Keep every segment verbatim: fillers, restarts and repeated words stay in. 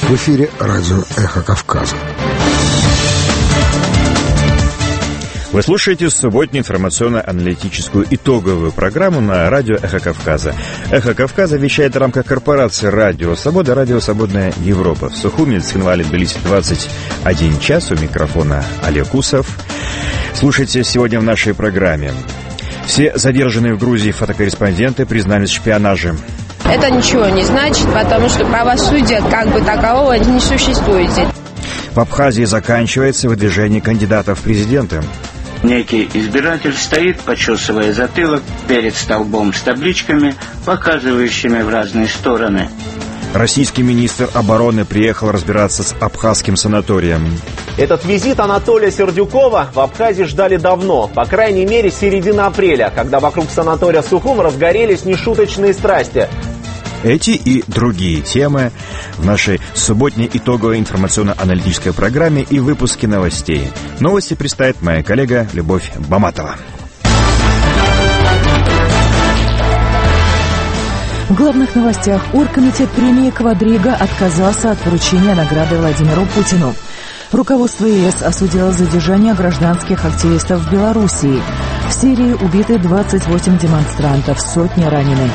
В эфире радио «Эхо Кавказа». Вы слушаете субботнюю информационно-аналитическую итоговую программу на радио «Эхо Кавказа». «Эхо Кавказа» вещает в рамках корпорации «Радио Свобода», «Радио Свободная Европа». В Сухуми, Цхинвале, Тбилиси, двадцать один час. У микрофона Олег Усов. Слушайте сегодня в нашей программе. Все задержанные в Грузии фотокорреспонденты признались в шпионаже. Это ничего не значит, потому что правосудия как бы такового не существует. В Абхазии заканчивается выдвижение кандидатов в президенты. Некий избиратель стоит, почесывая затылок перед столбом с табличками, показывающими в разные стороны. Российский министр обороны приехал разбираться с абхазским санаторием. Этот визит Анатолия Сердюкова в Абхазии ждали давно, по крайней мере, с середины апреля, когда вокруг санатория Сухум разгорелись нешуточные страсти. Эти и другие темы в нашей субботней итоговой информационно-аналитической программе и выпуске новостей. Новости представит моя коллега Любовь Баматова. В главных новостях оргкомитет премии «Квадрига» отказался от вручения награды Владимиру Путину. Руководство ЕС осудило задержание гражданских активистов в Белоруссии. В Сирии убиты двадцать восемь демонстрантов, сотни ранены.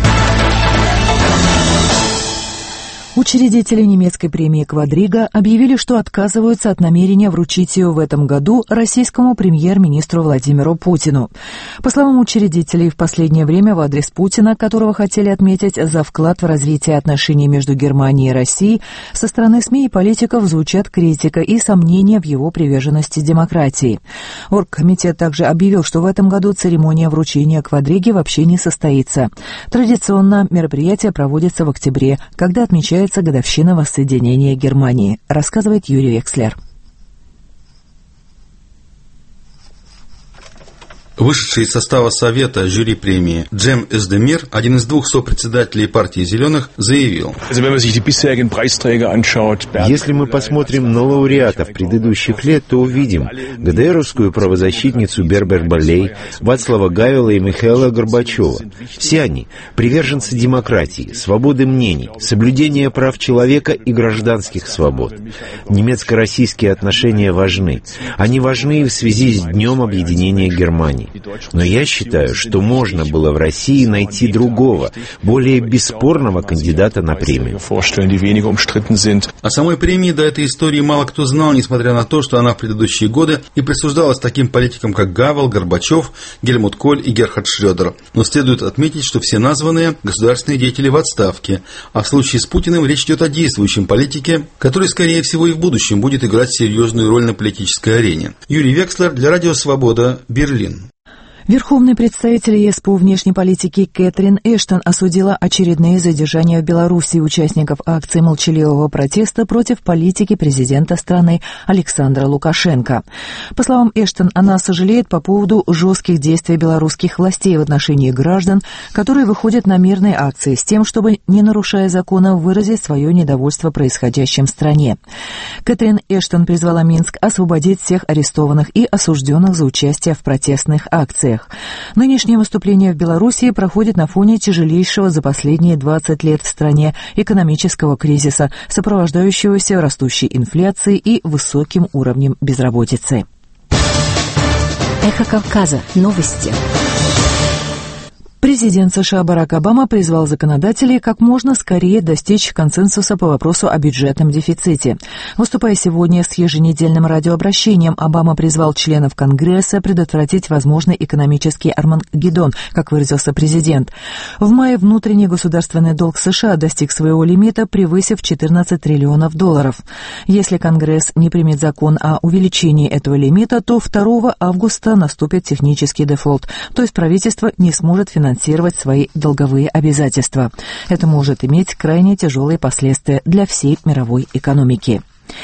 Учредители немецкой премии «Квадрига» объявили, что отказываются от намерения вручить ее в этом году российскому премьер-министру Владимиру Путину. По словам учредителей, в последнее время в адрес Путина, которого хотели отметить за вклад в развитие отношений между Германией и Россией, со стороны СМИ и политиков звучат критика и сомнения в его приверженности демократии. Оргкомитет также объявил, что в этом году церемония вручения «Квадриги» вообще не состоится. Традиционно мероприятие проводится в октябре, когда отмечается годовщина воссоединения Германии, рассказывает Юрий Векслер. Вышедший из состава Совета жюри премии Джем Эздемир, один из двух сопредседателей партии «Зеленых», заявил: «Если мы посмотрим на лауреатов предыдущих лет, то увидим ГДРовскую правозащитницу Бербер Балей, Вацлава Гавела и Михаила Горбачева. Все они приверженцы демократии, свободы мнений, соблюдения прав человека и гражданских свобод. Немецко-российские отношения важны. Они важны и в связи с Днем объединения Германии. Но я считаю, что можно было в России найти другого, более бесспорного кандидата на премию». О самой премии до этой истории мало кто знал, несмотря на то, что она в предыдущие годы и присуждалась таким политикам, как Гавел, Горбачев, Гельмут Коль и Герхард Шрёдер. Но следует отметить, что все названные государственные деятели в отставке, а в случае с Путиным речь идет о действующем политике, который, скорее всего, и в будущем будет играть серьезную роль на политической арене. Юрий Векслер для Радио Свобода, Берлин. Верховный представитель ЕС по внешней политике Кэтрин Эштон осудила очередные задержания в Беларуси участников акции молчаливого протеста против политики президента страны Александра Лукашенко. По словам Эштон, она сожалеет по поводу жестких действий белорусских властей в отношении граждан, которые выходят на мирные акции с тем, чтобы, не нарушая закона, выразить свое недовольство происходящим в стране. Кэтрин Эштон призвала Минск освободить всех арестованных и осужденных за участие в протестных акциях. Нынешнее выступление в Белоруссии проходит на фоне тяжелейшего за последние двадцать лет в стране экономического кризиса, сопровождающегося растущей инфляцией и высоким уровнем безработицы. Эхо Кавказа. Новости. Президент США Барак Обама призвал законодателей как можно скорее достичь консенсуса по вопросу о бюджетном дефиците. Выступая сегодня с еженедельным радиообращением, Обама призвал членов Конгресса предотвратить возможный экономический армагеддон, как выразился президент. В мае внутренний государственный долг США достиг своего лимита, превысив четырнадцать триллионов долларов. Если Конгресс не примет закон о увеличении этого лимита, то второго августа наступит технический дефолт, то есть правительство не сможет финансировать финансировать свои долговые обязательства. Это может иметь крайне тяжелые последствия для всей мировой экономики.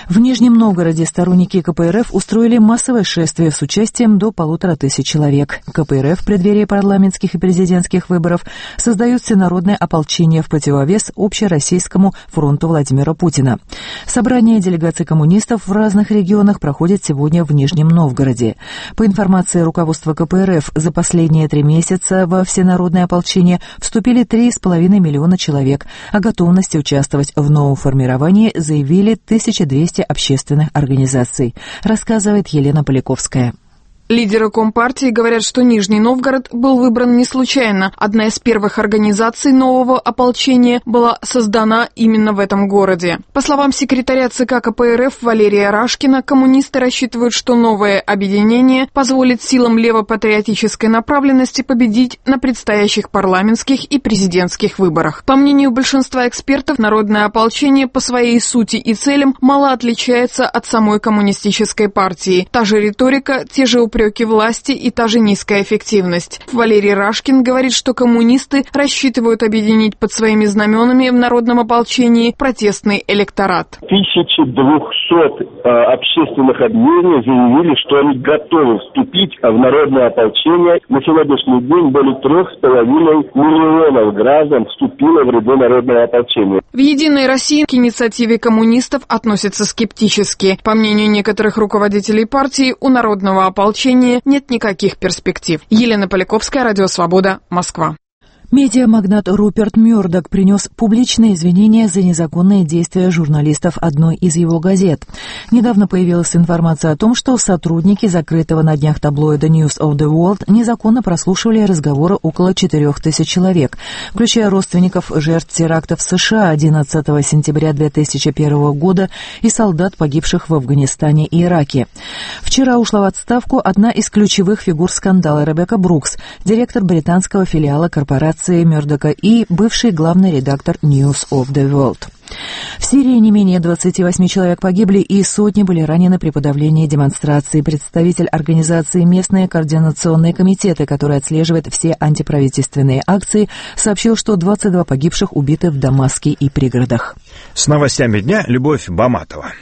В Нижнем Новгороде сторонники ка пэ эр эф устроили массовое шествие с участием до полутора тысяч человек. ка пэ эр эф в преддверии парламентских и президентских выборов создают всенародное ополчение в противовес общероссийскому фронту Владимира Путина. Собрание делегаций коммунистов в разных регионах проходит сегодня в Нижнем Новгороде. По информации руководства ка пэ эр эф, за последние три месяца во всенародное ополчение вступили три с половиной миллиона человек. О готовности участвовать в новом формировании заявили тысяча двести общественных организаций, рассказывает Елена Поляковская. Лидеры Компартии говорят, что Нижний Новгород был выбран не случайно. Одна из первых организаций нового ополчения была создана именно в этом городе. По словам секретаря ЦК ка пэ эр эф Валерия Рашкина, коммунисты рассчитывают, что новое объединение позволит силам левопатриотической направленности победить на предстоящих парламентских и президентских выборах. По мнению большинства экспертов, народное ополчение по своей сути и целям мало отличается от самой коммунистической партии. Та же риторика, те же упреки власти и та же низкая эффективность. Валерий Рашкин говорит, что коммунисты рассчитывают объединить под своими знаменами в народном ополчении протестный электорат. тысяча двести э, общественных объединений заявили, что они готовы вступить в народное ополчение. На сегодняшний день более трех с половиной миллионов граждан вступило в ряды народного ополчения. В «Единой России» к инициативе коммунистов относятся скептически. По мнению некоторых руководителей партии, у народного ополчения нет никаких перспектив. Елена Поляковская, Радио Свобода, Москва. Медиамагнат Руперт Мёрдок принес публичные извинения за незаконные действия журналистов одной из его газет. Недавно появилась информация о том, что сотрудники закрытого на днях таблоида News of the World незаконно прослушивали разговоры около четырех тысяч человек, включая родственников жертв терактов в США одиннадцатого сентября две тысячи первого года и солдат, погибших в Афганистане и Ираке. Вчера ушла в отставку одна из ключевых фигур скандала Ребекка Брукс, директор британского филиала корпорации Мёрдока и бывший главный редактор News of the World. В Сирии не менее двадцати восьми человек погибли и сотни были ранены при подавлении демонстраций. Представитель организации «Местные координационные комитеты», который отслеживает все антиправительственные акции, сообщил, что двадцать два погибших убиты в Дамаске и пригородах. С новостями дня Любовь Баматова.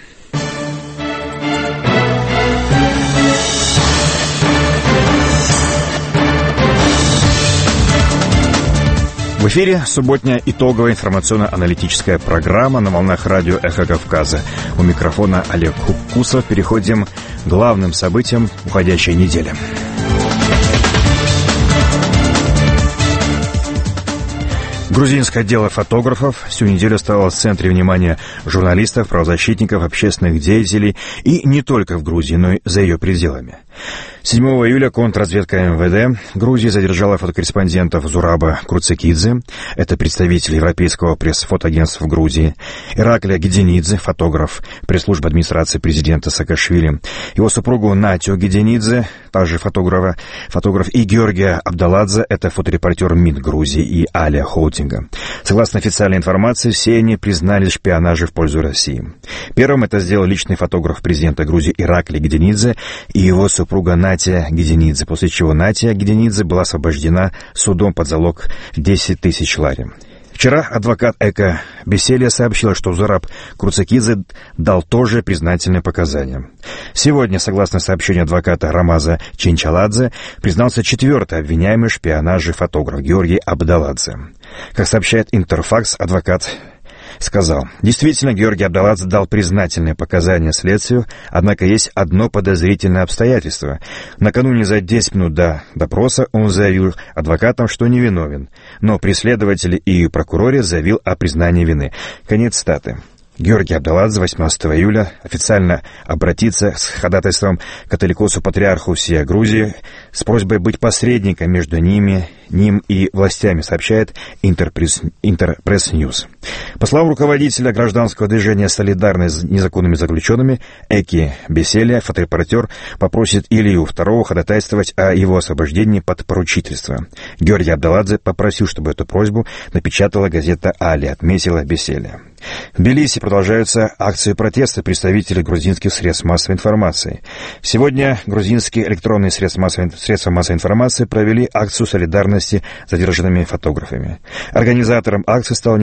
В эфире субботняя итоговая информационно-аналитическая программа на волнах радио «Эхо Кавказа». У микрофона Олег Кукусов. Переходим к главным событиям уходящей недели. Грузинское дело фотографов всю неделю стало в центре внимания журналистов, правозащитников, общественных деятелей и не только в Грузии, но и за ее пределами. седьмого июля контрразведка эм вэ дэ Грузии задержала фотокорреспондентов Зураба Круцекидзе, это представитель Европейского пресс-фотоагентства в Грузии, Ираклия Геденидзе, фотограф пресс-службы администрации президента Саакашвили, его супругу Натю Геденидзе, также фотографа, фотограф, и Георгия Абдаладзе, это фоторепортер МИД Грузии и Алия Холдинга. Согласно официальной информации, все они признались в шпионаже в пользу России. Первым это сделал личный фотограф президента Грузии Ираклий Геденидзе и его супруга Натя Геденидзе, после чего Натя Геденидзе была освобождена судом под залог десять тысяч лари. Вчера адвокат Эко Беселия сообщила, что Зураб Круцекидзе дал тоже признательные показания. Сегодня, согласно сообщению адвоката Рамаза Чинчаладзе, признался четвертый обвиняемый в шпионаже фотограф Георгий Абдаладзе. Как сообщает Интерфакс, адвокат сказал: действительно, Георгий Абдаладзе дал признательные показания следствию, однако есть одно подозрительное обстоятельство. Накануне за десять минут до допроса он заявил адвокатам, что невиновен, но при следователе и прокуроре заявил о признании вины. Конец цитаты. Георгий Абдаладзе восемнадцатого июля официально обратится с ходатайством к католикосу-патриарху всей Грузии с просьбой быть посредником между ними, ним и властями, сообщает Интерпресс Ньюс. По словам руководителя гражданского движения «Солидарность с незаконными заключенными» Эки Беселия, фоторепортер попросит Илью второго ходатайствовать о его освобождении под поручительство. Георгий Абдаладзе попросил, чтобы эту просьбу напечатала газета «Али», отметила Беселия. В Тбилиси продолжаются акции протеста представителей грузинских средств массовой информации. Сегодня грузинские электронные средства массовой, средства массовой информации провели акцию солидарности с задержанными фотографами. Организатором акции стала независимая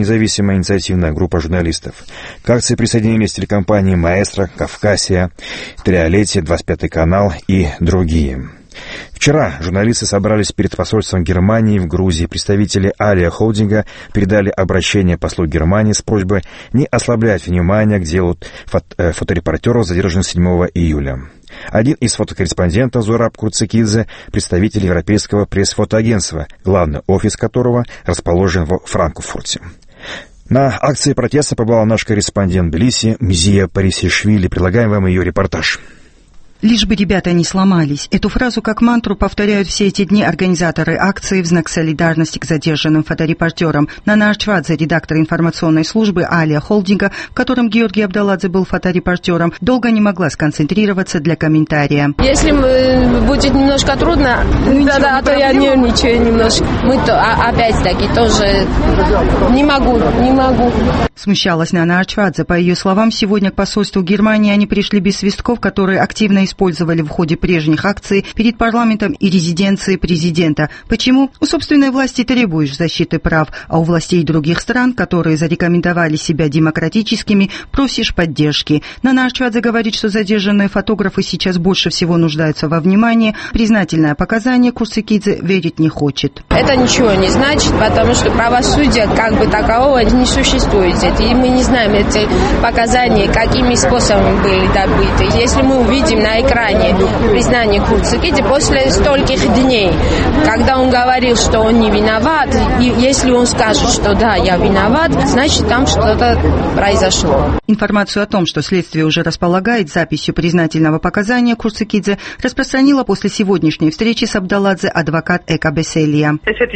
самоинициативная группа журналистов. К акции присоединились телекомпании «Маэстро», «Кавказия», «Триолетие», «двадцать пятый канал» и другие. Вчера журналисты собрались перед посольством Германии в Грузии. Представители Алия Холдинга передали обращение послу Германии с просьбой не ослаблять внимание к делу фото- фоторепортеров, задержанных седьмого июля. Один из фотокорреспондентов, Зураб Курцикидзе, представитель Европейского пресс-фотоагентства, главный офис которого расположен в Франкфурте. На акции протеста побывал наш корреспондент в Тбилиси Мзия Парисишвили. Предлагаем вам ее репортаж. Лишь бы ребята не сломались. Эту фразу как мантру повторяют все эти дни организаторы акции в знак солидарности к задержанным фоторепортерам. Нана Арчвадзе, редактор информационной службы Алия Холдинга, в котором Георгий Абдаладзе был фоторепортером, долго не могла сконцентрироваться для комментария. Если будет немножко трудно, ну, да, а то я нервничаю немножко. Мы то, а, опять-таки тоже не могу, не могу. Смущалась Нана Арчвадзе. По ее словам, сегодня к посольству Германии они пришли без свистков, которые активно использовали в ходе прежних акций перед парламентом и резиденцией президента. Почему? У собственной власти требуешь защиты прав, а у властей других стран, которые зарекомендовали себя демократическими, просишь поддержки. Нана Арчвадзе говорит, что задержанные фотографы сейчас больше всего нуждаются во внимании. Признательное показание Курцикидзе верить не хочет. Это ничего не значит, потому что правосудия как бы такового не существует. И мы не знаем эти показания, какими способами были добыты. Если мы увидим на экране признание Курцикидзе после стольких дней, когда он говорил, что он не виноват, и если он скажет, что да, я виноват, значит там что-то произошло. Информацию о том, что следствие уже располагает записью признательного показания Курцикидзе, распространила после сегодняшней встречи с Абдаладзе адвокат Эка Беселия.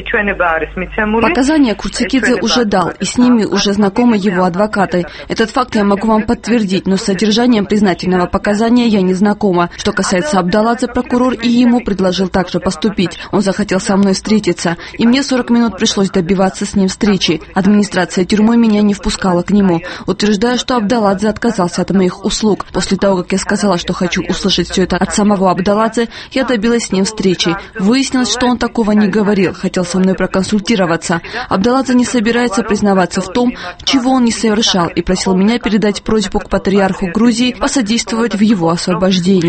Показания Курцикидзе уже дал, и с ними уже знакомы его адвокаты. Этот факт я могу вам подтвердить, но с содержанием признательного показания я не знакома. Что касается Абдаладзе, прокурор и ему предложил также поступить. Он захотел со мной встретиться, и мне сорок минут пришлось добиваться с ним встречи. Администрация тюрьмы меня не впускала к нему, утверждая, что Абдаладзе отказался от моих услуг. После того, как я сказала, что хочу услышать все это от самого Абдаладзе, я добилась с ним встречи. Выяснилось, что он такого не говорил, хотел со мной проконсультироваться. Абдаладзе не собирается признаваться в том, чего он не совершал, и просил меня передать просьбу к патриарху Грузии посодействовать в его освобождении.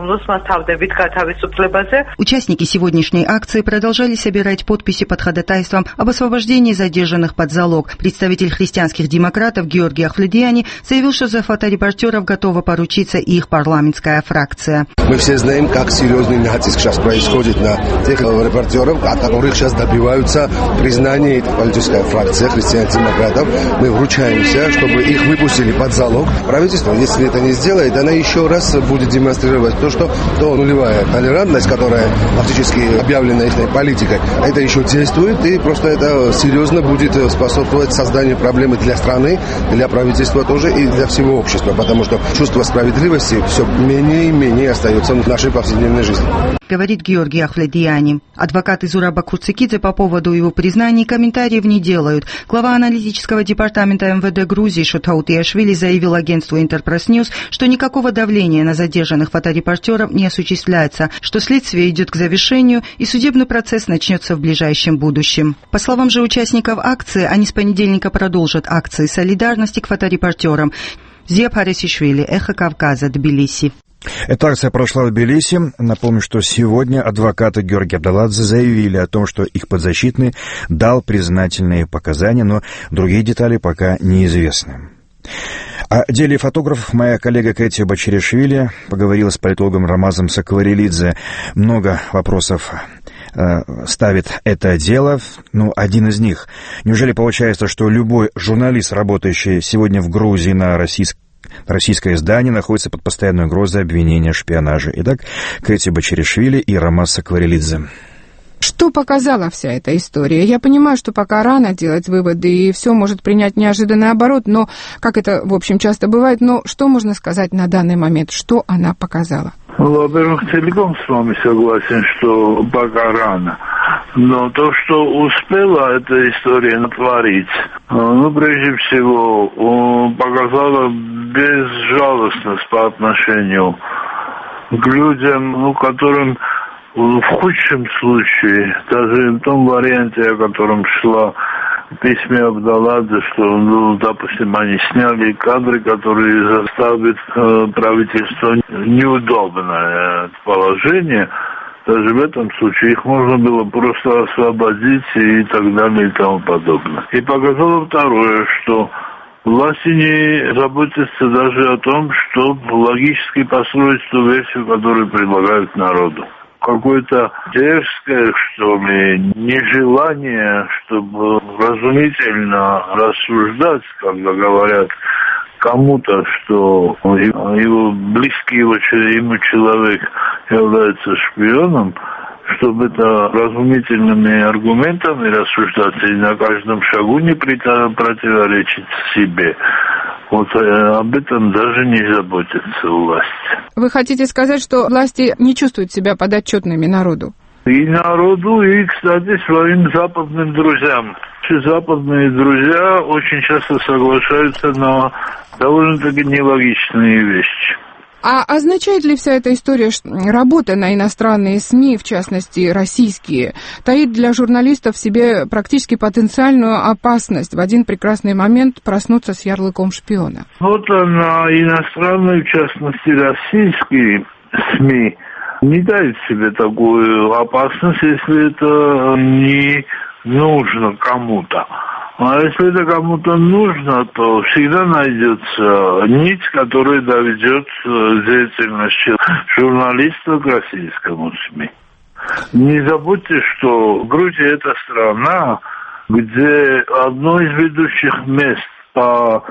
Участники сегодняшней акции продолжали собирать подписи под ходатайством об освобождении задержанных под залог. Представитель христианских демократов Георгий Ахвледиани заявил, что за фоторепортеров готова поручиться и их парламентская фракция. Мы все знаем, как серьезный натиск сейчас происходит на тех репортеров, от которых сейчас добиваются признания этой политической фракции христианских демократов. Мы вручаемся, чтобы их выпустили под залог. Правительство, если это не сделает, она еще раз будет демонстрировать то, что то нулевая толерантность, которая фактически объявлена их политикой, это еще действует, и просто это серьезно будет способствовать созданию проблемы для страны, для правительства тоже и для всего общества, потому что чувство справедливости все менее и менее остается в нашей повседневной жизни. Говорит Георгий Ахвледиани. Адвокаты Зураба Курцикидзе по поводу его признаний комментариев не делают. Глава аналитического департамента эм вэ дэ Грузии Шотаутиашвили заявил агентству Интерпресс Ньюс, что никакого давления на задержанных фоторепортеров не осуществляется, что следствие идет к завершению и судебный процесс начнется в ближайшем будущем. По словам же участников акции, они с понедельника продолжат акции солидарности к фоторепортерам. Мзия Парисишвили, Эхо Кавказа, Тбилиси. Эта акция прошла в Тбилиси. Напомню, что сегодня адвокаты Георгия Абдаладзе заявили о том, что их подзащитный дал признательные показания, но другие детали пока неизвестны. О деле фотографов моя коллега Кэти Бачеришвили поговорила с политологом Рамазом Сакварелидзе. Много вопросов э, ставит это дело. Ну, один из них. Неужели получается, что любой журналист, работающий сегодня в Грузии на российском Российское издание находится под постоянной угрозой обвинения в шпионаже. Итак, Кэти Бачеришвили и Рамаз Сакварелидзе. Что показала вся эта история? Я понимаю, что пока рано делать выводы, и все может принять неожиданный оборот, но, как это, в общем, часто бывает, но что можно сказать на данный момент? Что она показала? Ну, во-первых, целиком с вами согласен, что пока рано. Но то, что успела эта история натворить, ну, прежде всего, показала безжалостность по отношению к людям, ну, которым в худшем случае, даже в том варианте, о котором шла в письме Абдаладзе, что, ну, допустим, они сняли кадры, которые заставят э, правительство неудобное положение. Даже в этом случае их можно было просто освободить и так далее и тому подобное. И показало второе, что власти не заботятся даже о том, чтобы логически построить ту версию, которую предлагают народу. Какое-то дерзкое, что ли, нежелание, чтобы разумительно рассуждать, когда говорят кому-то, что его близкий его, ему человек является шпионом, чтобы это разумительными аргументами рассуждать и на каждом шагу не противоречить себе. Вот об этом даже не заботятся власти. Вы хотите сказать, что власти не чувствуют себя подотчетными народу? И народу, и, кстати, своим западным друзьям. Западные друзья очень часто соглашаются на довольно-таки нелогичные вещи. А означает ли вся эта история, что работа на иностранные СМИ, в частности российские, таит для журналистов в себе практически потенциальную опасность в один прекрасный момент проснуться с ярлыком шпиона? Вот на иностранные, в частности российские СМИ, не дают себе такую опасность, если это не нужно кому-то. А если это кому-то нужно, то всегда найдется нить, которая доведет деятельность журналиста к российскому СМИ. Не забудьте, что Грузия – это страна, где одно из ведущих мест по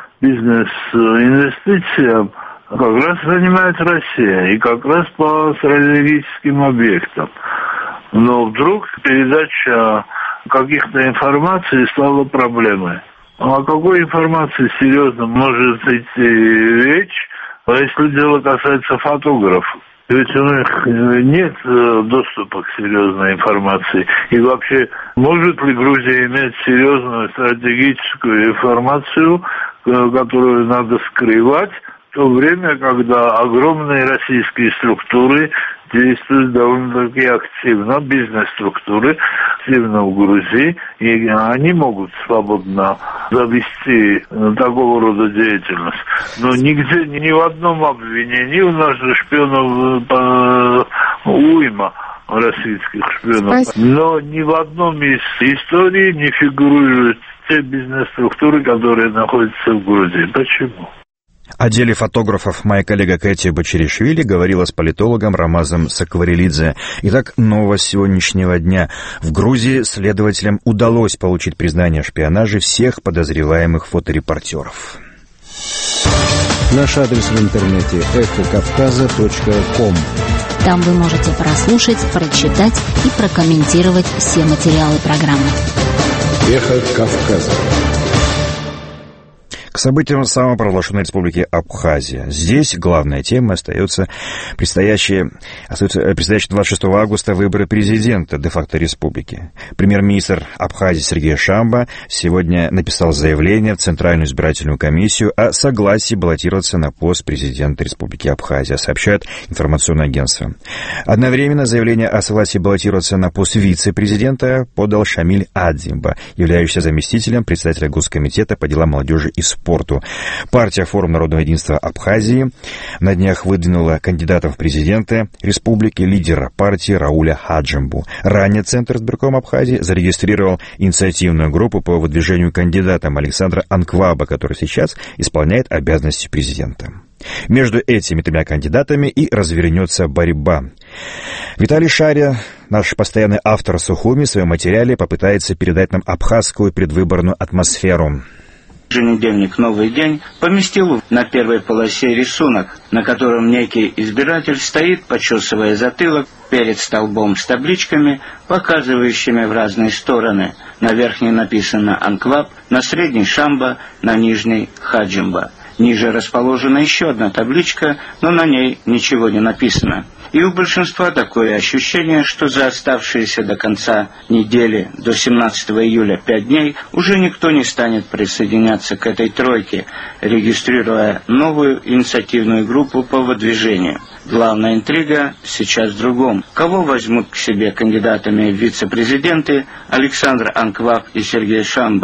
бизнес-инвестициям как раз занимает Россия, и как раз по стратегическим объектам. Но вдруг передача каких-то информаций стала проблемой. О какой информации серьезно может идти речь, если дело касается фотографов? Ведь у них нет доступа к серьезной информации. И вообще, может ли Грузия иметь серьезную стратегическую информацию, которую надо скрывать, в то время, когда огромные российские структуры действуют довольно-таки активно, бизнес-структуры активно в Грузии, и они могут свободно завести такого рода деятельность. Но нигде, ни в одном обвинении у нас же шпионов уйма российских шпионов. Спасибо. Но ни в одном из историй не фигурируют те бизнес-структуры, которые находятся в Грузии. Почему? О деле фотографов моя коллега Кэти Бачеришвили говорила с политологом Рамазом Сакварелидзе. Итак, новость сегодняшнего дня. В Грузии следователям удалось получить признание о шпионаже всех подозреваемых фоторепортеров. Наш адрес в интернете эхо кавказа точка ком. Там вы можете прослушать, прочитать и прокомментировать все материалы программы. Эхо Кавказа. К событиям самопровозглашенной республики Абхазия. Здесь главная тема остается предстоящие, остается предстоящие двадцать шестого августа выборы президента де-факто республики. Премьер-министр Абхазии Сергей Шамба сегодня написал заявление в Центральную избирательную комиссию о согласии баллотироваться на пост президента республики Абхазия, сообщает информационное агентство. Одновременно заявление о согласии баллотироваться на пост вице-президента подал Шамиль Адзимба, являющийся заместителем председателя Госкомитета по делам молодежи и спорту. Партия «Форум народного единства Абхазии» на днях выдвинула кандидатом в президенты республики лидера партии Рауля Хаджимбу. Ранее Центр избирком Абхазии зарегистрировал инициативную группу по выдвижению кандидатом Александра Анкваба, который сейчас исполняет обязанности президента. Между этими тремя кандидатами и развернется борьба. Виталий Шария, наш постоянный автор Сухуми, в своем материале попытается передать нам абхазскую предвыборную атмосферу. Еженедельник «Новый день» поместил на первой полосе рисунок, на котором некий избиратель стоит, почесывая затылок перед столбом с табличками, показывающими в разные стороны. На верхней написано «Анкваб», на средней «Шамба», на нижней «Хаджимба». Ниже расположена еще одна табличка, но на ней ничего не написано. И у большинства такое ощущение, что за оставшиеся до конца недели, до семнадцатого июля, пять дней, уже никто не станет присоединяться к этой тройке, регистрируя новую инициативную группу по выдвижению. Главная интрига сейчас в другом. Кого возьмут к себе кандидатами в вице-президенты Александр Анкваб и Сергей Шамба?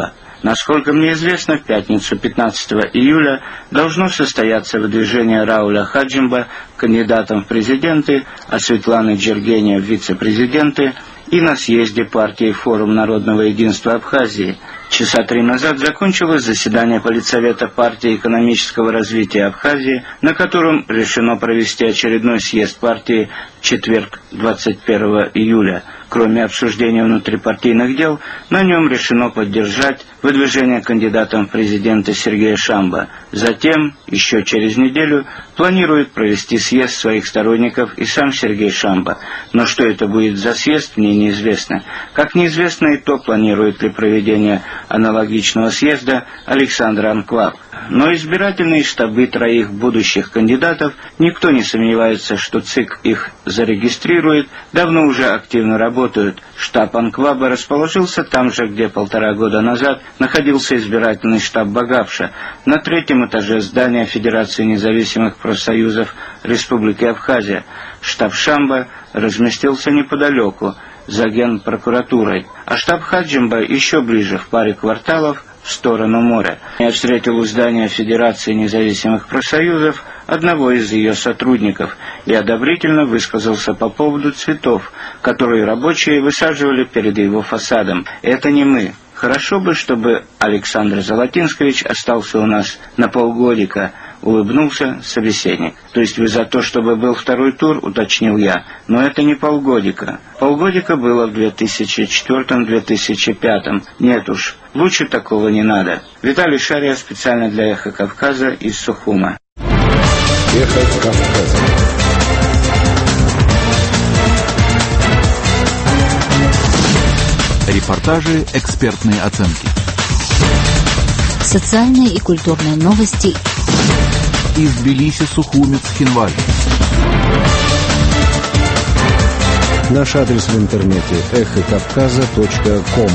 Насколько мне известно, в пятницу пятнадцатого июля должно состояться выдвижение Рауля Хаджимба кандидатом в президенты, а Светланы Джергения в вице-президенты, и на съезде партии «Форум народного единства Абхазии». Часа три назад закончилось заседание Политсовета партии экономического развития Абхазии, на котором решено провести очередной съезд партии в четверг, двадцать первого июля. Кроме обсуждения внутрипартийных дел, на нем решено поддержать выдвижение кандидатом в президенты Сергея Шамба. Затем, еще через неделю, планирует провести съезд своих сторонников и сам Сергей Шамба. Но что это будет за съезд, мне неизвестно. Как неизвестно и то, планирует ли проведение аналогичного съезда Александр Анклав. Но избирательные штабы троих будущих кандидатов, никто не сомневается, что ЦИК их зарегистрирует, давно уже активно работают. Штаб Анклаба расположился там же, где полтора года назад находился избирательный штаб Багавша, на третьем этаже здания Федерации независимых профсоюзов Республики Абхазия. Штаб Шамба разместился неподалеку, за Генпрокуратурой, а штаб Хаджимба еще ближе, в паре кварталов, в сторону моря. Я встретил у здания Федерации независимых профсоюзов одного из ее сотрудников и одобрительно высказался по поводу цветов, которые рабочие высаживали перед его фасадом. Это не мы. Хорошо бы, чтобы Александр Золотинскович остался у нас на полгодика, улыбнулся собеседник. То есть вы за то, чтобы был второй тур, уточнил я. Но это не полгодика. Полгодика было в две тысячи четвёртом — две тысячи пятом. Нет уж, лучше такого не надо. Виталий Шария специально для «Эхо Кавказа» из Сухума. «Эхо Кавказа». Репортажи, экспертные оценки. Социальные и культурные новости. Из Тбилиси, Сухуми, Цхинвали. Наш адрес в интернете эхо кавказа точка ком.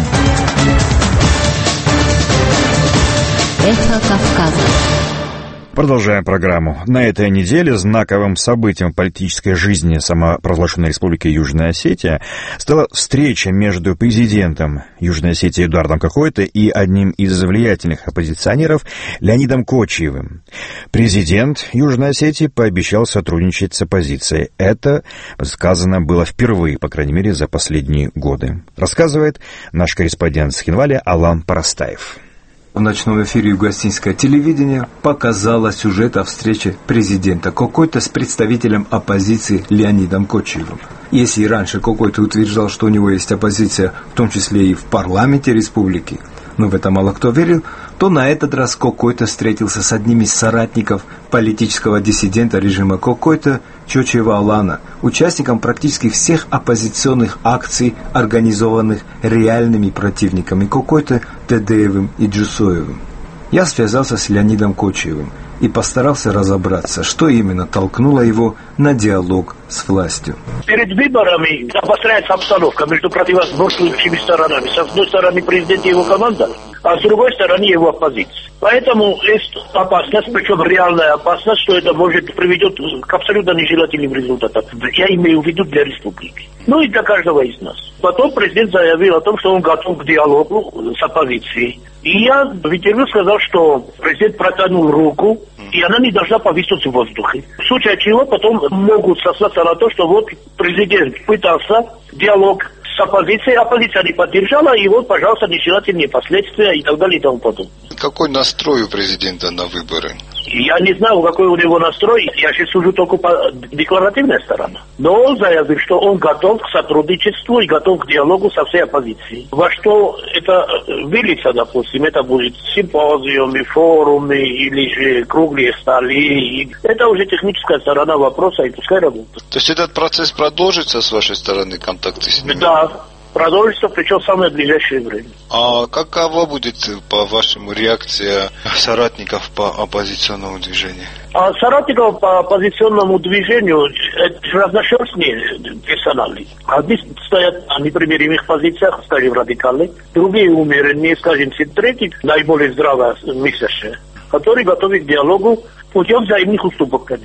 Эхо Кавказа. Продолжаем программу. На этой неделе знаковым событием в политической жизни самопровозглашенной республики Южная Осетия стала встреча между президентом Южной Осетии Эдуардом Кокойто и одним из влиятельных оппозиционеров Леонидом Кочиевым. Президент Южной Осетии пообещал сотрудничать с оппозицией. Это сказано было впервые, по крайней мере, за последние годы. Рассказывает наш корреспондент с Хинвали Алан Парастаев. В ночном эфире югоосетинское телевидение показало сюжет о встрече президента Кокойто с представителем оппозиции Леонидом Кочиевым. Если и раньше Кокойто утверждал, что у него есть оппозиция, в том числе и в парламенте республики, но в это мало кто верил, то на этот раз Кокойто встретился с одним из соратников политического диссидента режима Кокойто Чочева Алана, участником практически всех оппозиционных акций, организованных реальными противниками Кокойто Тедеевым и Джусоевым. Я связался с Леонидом Кочиевым и постарался разобраться, что именно толкнуло его на диалог с властью. Перед выборами обостряется обстановка между противоборствующими сторонами. С одной стороны президент и его команда, а с другой стороны его оппозиция. Поэтому есть опасность, причем реальная опасность, что это может приведет к абсолютно нежелательным результатам. Я имею в виду для республики. Ну и для каждого из нас. Потом президент заявил о том, что он готов к диалогу с оппозицией. И я в интервью сказал, что президент протянул руку, и она не должна повиснуть в воздухе. В случае чего потом могут сослаться на то, что вот президент пытался диалог с оппозицией, оппозиция не поддержала, и вот, пожалуйста, нежелательные последствия и так далее и тому подобное. Какой настрой у президента на выборы? Я не знаю, какой у него настрой, я сейчас сужу только по декларативной стороне. Но он заявил, что он готов к сотрудничеству и готов к диалогу со всей оппозицией. Во что это выльется, допустим, это будет симпозиумы, форумы или же круглые столы. Это уже техническая сторона вопроса, и пускай работает. То есть этот процесс продолжится с вашей стороны, контакты с ними? Да. Продолжится, причем в самое ближайшее время. А какова будет, по-вашему, реакция соратников по оппозиционному движению? А соратников по оппозиционному движению разношерстные персонали. Одни стоят на непримиримых позициях, скажем, радикалы, другие умеренные, скажем, третьи, наиболее здраво мыслящие, которые готовы к диалогу путем взаимных уступок, конечно.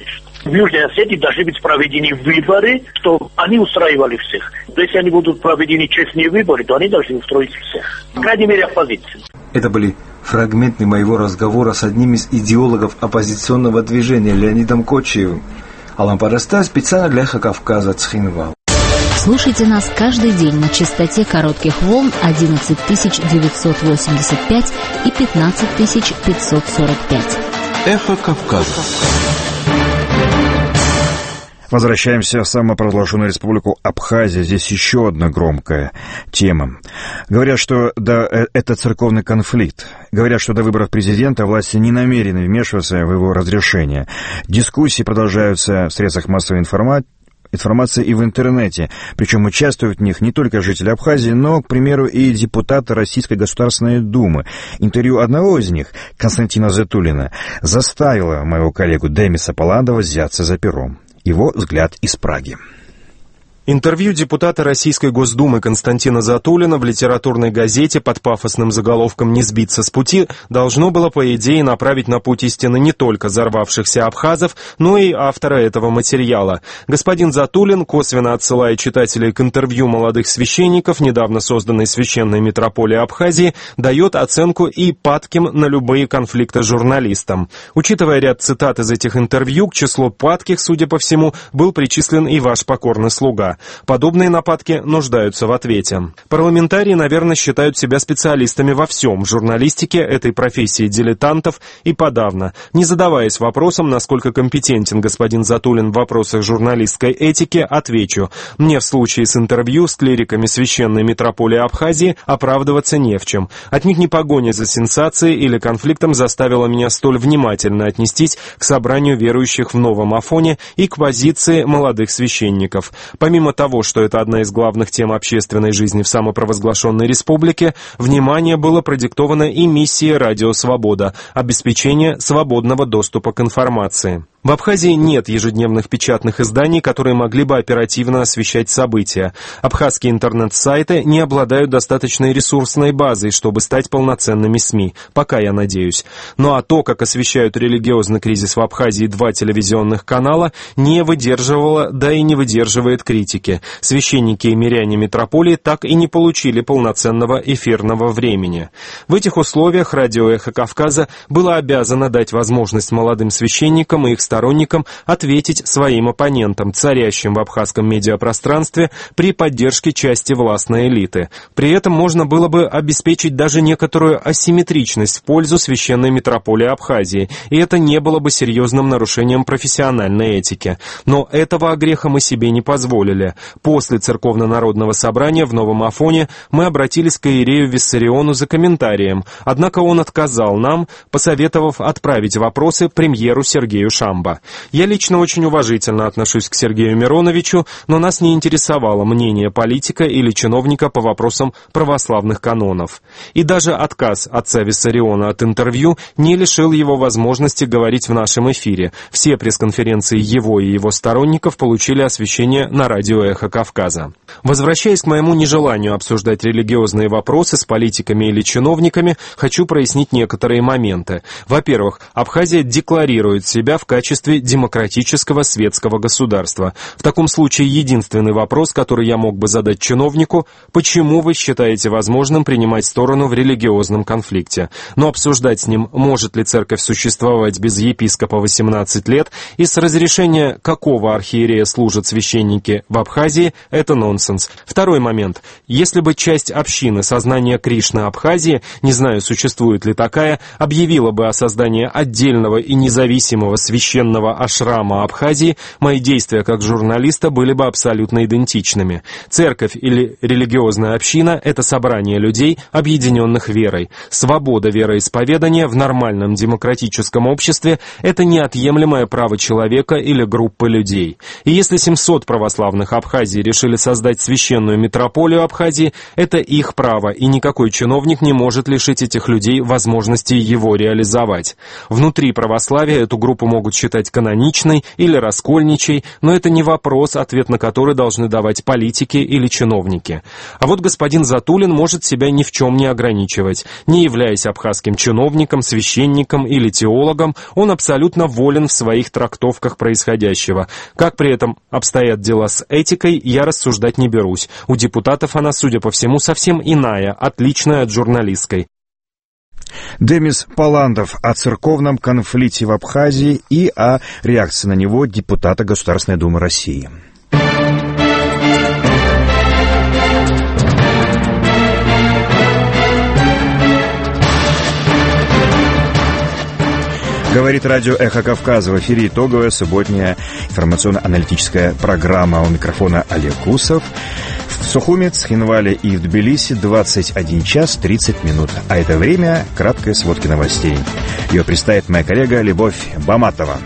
В Южной Осетии должны быть проведены выборы, что они устраивали всех. Если они будут проведены честные выборы, то они должны устроить всех. По крайней мере, оппозицию. Это были фрагменты моего разговора с одним из идеологов оппозиционного движения Леонидом Кочиевым. Алан Парастай специально для Эхо Кавказа, Цхинвал. Слушайте нас каждый день на частоте коротких волн одиннадцать тысяч девятьсот восемьдесят пять и пятнадцать тысяч пятьсот сорок пять. Эхо Кавказа. Возвращаемся в самопровозглашенную республику Абхазия. Здесь еще одна громкая тема. Говорят, что да, это церковный конфликт. Говорят, что до выборов президента власти не намерены вмешиваться в его разрешение. Дискуссии продолжаются в средствах массовой информации. Информация и в интернете. Причем участвуют в них не только жители Абхазии, но, к примеру, и депутаты Российской Государственной Думы. Интервью одного из них, Константина Затулина, заставило моего коллегу Демиса Паландова взяться за пером. Его взгляд из Праги. Интервью депутата Российской Госдумы Константина Затулина в литературной газете под пафосным заголовком «Не сбиться с пути» должно было, по идее, направить на путь истины не только взорвавшихся абхазов, но и автора этого материала. Господин Затулин, косвенно отсылая читателей к интервью молодых священников, недавно созданной священной митрополии Абхазии, дает оценку и падким на любые конфликты журналистам. Учитывая ряд цитат из этих интервью, к числу падких, судя по всему, был причислен и ваш покорный слуга. Подобные нападки нуждаются в ответе. Парламентарии, наверное, считают себя специалистами во всем, в журналистике, этой профессии дилетантов и подавно. Не задаваясь вопросом, насколько компетентен господин Затулин в вопросах журналистской этики, отвечу. Мне в случае с интервью с клириками священной митрополии Абхазии оправдываться не в чем. Отнюдь не погоня за сенсацией или конфликтом заставила меня столь внимательно отнестись к собранию верующих в Новом Афоне и к позиции молодых священников. Помимо того, что это одна из главных тем общественной жизни в самопровозглашенной республике, внимание было продиктовано и миссией «Радио Свобода» — обеспечение свободного доступа к информации. В Абхазии нет ежедневных печатных изданий, которые могли бы оперативно освещать события. Абхазские интернет-сайты не обладают достаточной ресурсной базой, чтобы стать полноценными СМИ, пока я надеюсь. Ну а то, как освещают религиозный кризис в Абхазии два телевизионных канала, не выдерживало, да и не выдерживает критики. Священники и миряне митрополии так и не получили полноценного эфирного времени. В этих условиях радио «Эхо Кавказа» было обязано дать возможность молодым священникам и их сторонникам ответить своим оппонентам, царящим в абхазском медиапространстве при поддержке части властной элиты. При этом можно было бы обеспечить даже некоторую асимметричность в пользу священной митрополии Абхазии, и это не было бы серьезным нарушением профессиональной этики. Но этого огреха мы себе не позволили. После церковно-народного собрания в Новом Афоне мы обратились к иерею Виссариону за комментарием, однако он отказал нам, посоветовав отправить вопросы премьеру Сергею Шамбо. Я лично очень уважительно отношусь к Сергею Мироновичу, но нас не интересовало мнение политика или чиновника по вопросам православных канонов. И даже отказ отца Виссариона от интервью не лишил его возможности говорить в нашем эфире. Все пресс-конференции его и его сторонников получили освещение на радио «Эхо Кавказа». Возвращаясь к моему нежеланию обсуждать религиозные вопросы с политиками или чиновниками, хочу прояснить некоторые моменты. Во-первых, Абхазия декларирует себя в качестве демократического светского государства. В таком случае единственный вопрос, который я мог бы задать чиновнику: почему вы считаете возможным принимать сторону в религиозном конфликте? Но обсуждать с ним, может ли церковь существовать без епископа восемнадцать лет и с разрешения какого архиерея служат священники в Абхазии, это нонсенс. Второй момент. Если бы часть общины сознания Кришны Абхазии, не знаю, существует ли такая, объявила бы о создании отдельного и независимого священного ашрама Абхазии, мои действия как журналиста были бы абсолютно идентичными. Церковь или религиозная община — это собрание людей, объединенных верой. Свобода вероисповедания в нормальном демократическом обществе — это неотъемлемое право человека или группы людей. И если семьсот православных Абхазии решили создать священную митрополию Абхазии, это их право, и никакой чиновник не может лишить этих людей возможности его реализовать. Внутри православия эту группу могут считать считать каноничной или раскольничей, но это не вопрос, ответ на который должны давать политики или чиновники. А вот господин Затулин может себя ни в чем не ограничивать. Не являясь абхазским чиновником, священником или теологом, он абсолютно волен в своих трактовках происходящего. Как при этом обстоят дела с этикой, я рассуждать не берусь. У депутатов она, судя по всему, совсем иная, отличная от журналистской. Демис Паландов о церковном конфликте в Абхазии и о реакции на него депутата Государственной Думы России. Говорит радио «Эхо Кавказа». В эфире итоговая субботняя информационно-аналитическая программа. У микрофона Олег Кусов. В Сухуми, Цхинвале и в Тбилиси двадцать один час тридцать минут. А это время краткой сводки новостей. Ее представит моя коллега Любовь Баматова.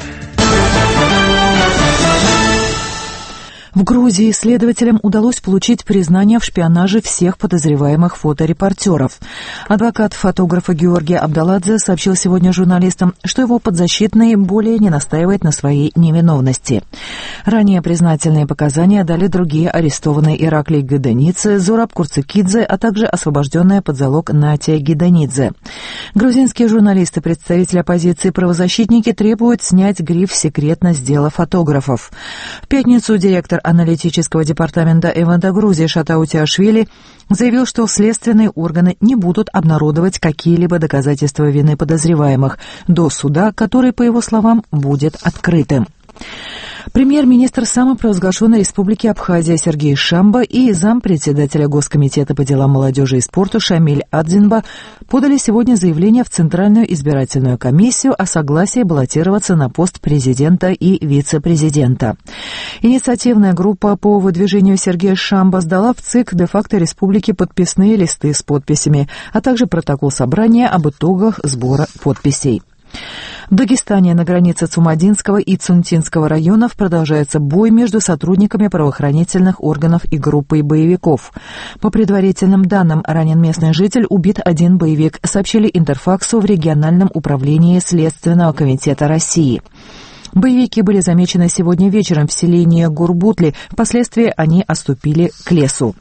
В Грузии следователям удалось получить признание в шпионаже всех подозреваемых фоторепортеров. Адвокат фотографа Георгия Абдаладзе сообщил сегодня журналистам, что его подзащитный более не настаивает на своей невиновности. Ранее признательные показания дали другие арестованные Ираклий Гайданице, Зураб Курцикидзе, а также освобожденная под залог Натя Гайданидзе. Грузинские журналисты, представители оппозиции и правозащитники требуют снять гриф «Секретность дела фотографов». В пятницу директор аналитического департамента МВД Грузии Шатаутиашвили заявил, что следственные органы не будут обнародовать какие-либо доказательства вины подозреваемых до суда, который, по его словам, будет открытым. Премьер-министр самопровозглашенной республики Абхазия Сергей Шамба и зампредседателя Госкомитета по делам молодежи и спорта Шамиль Адзинба подали сегодня заявление в Центральную избирательную комиссию о согласии баллотироваться на пост президента и вице-президента. Инициативная группа по выдвижению Сергея Шамба сдала в ЦИК де-факто республики подписные листы с подписями, а также протокол собрания об итогах сбора подписей. В Дагестане на границе Цумадинского и Цунтинского районов продолжается бой между сотрудниками правоохранительных органов и группой боевиков. По предварительным данным, ранен местный житель, убит один боевик, сообщили Интерфаксу в региональном управлении Следственного комитета России. Боевики были замечены сегодня вечером в селении Гурбутли, впоследствии они отступили к лесу.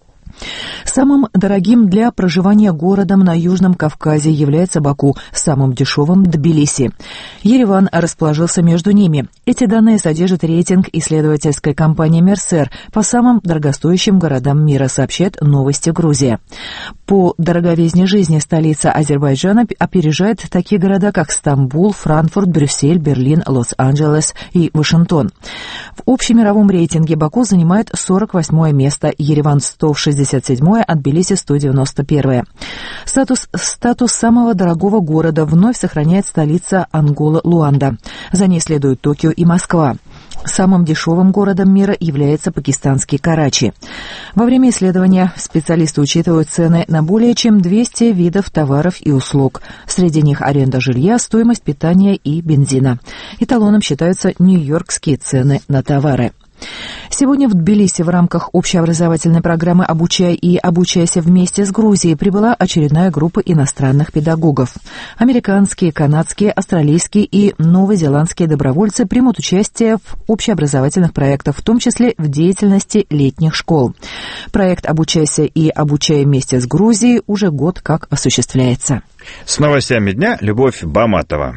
Самым дорогим для проживания городом на Южном Кавказе является Баку, самым дешевым — Тбилиси. Ереван расположился между ними. Эти данные содержит рейтинг исследовательской компании «Мерсер» по самым дорогостоящим городам мира, сообщает «Новости Грузия». По дороговизне жизни столица Азербайджана опережает такие города, как Стамбул, Франкфурт, Брюссель, Берлин, Лос-Анджелес и Вашингтон. В общемировом рейтинге Баку занимает сорок восьмое место, Ереван — сто шестьдесят седьмое, а Тбилиси — сто девяносто первое. Статус, статус самого дорогого города вновь сохраняет столица Анголы Луанда. За ней следуют Токио и Москва. Самым дешевым городом мира является пакистанский Карачи. Во время исследования специалисты учитывают цены на более чем двести видов товаров и услуг. Среди них аренда жилья, стоимость питания и бензина. Эталоном считаются нью-йоркские цены на товары. Сегодня в Тбилиси в рамках общеобразовательной программы «Обучай и обучайся вместе с Грузией» прибыла очередная группа иностранных педагогов. Американские, канадские, австралийские и новозеландские добровольцы примут участие в общеобразовательных проектах, в том числе в деятельности летних школ. Проект «Обучайся и обучай вместе с Грузией» уже год как осуществляется. С новостями дня Любовь Баматова.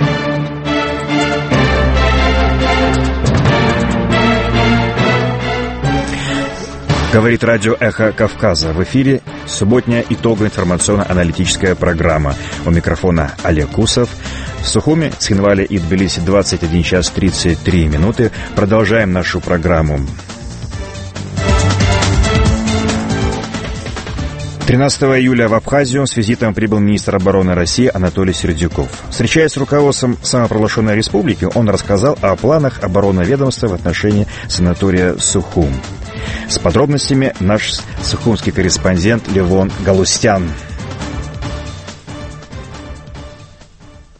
Говорит радио «Эхо Кавказа». В эфире субботняя итоговая информационно-аналитическая программа. У микрофона Олег Кусов. В Сухуми, Цхинвале и Тбилиси двадцать один час тридцать три минуты. Продолжаем нашу программу. тринадцатого июля в Абхазию с визитом прибыл министр обороны России Анатолий Сердюков. Встречаясь с руководством самопровозглашенной республики, он рассказал о планах оборонного ведомства в отношении санатория Сухум. С подробностями наш сухумский корреспондент Левон Галустян.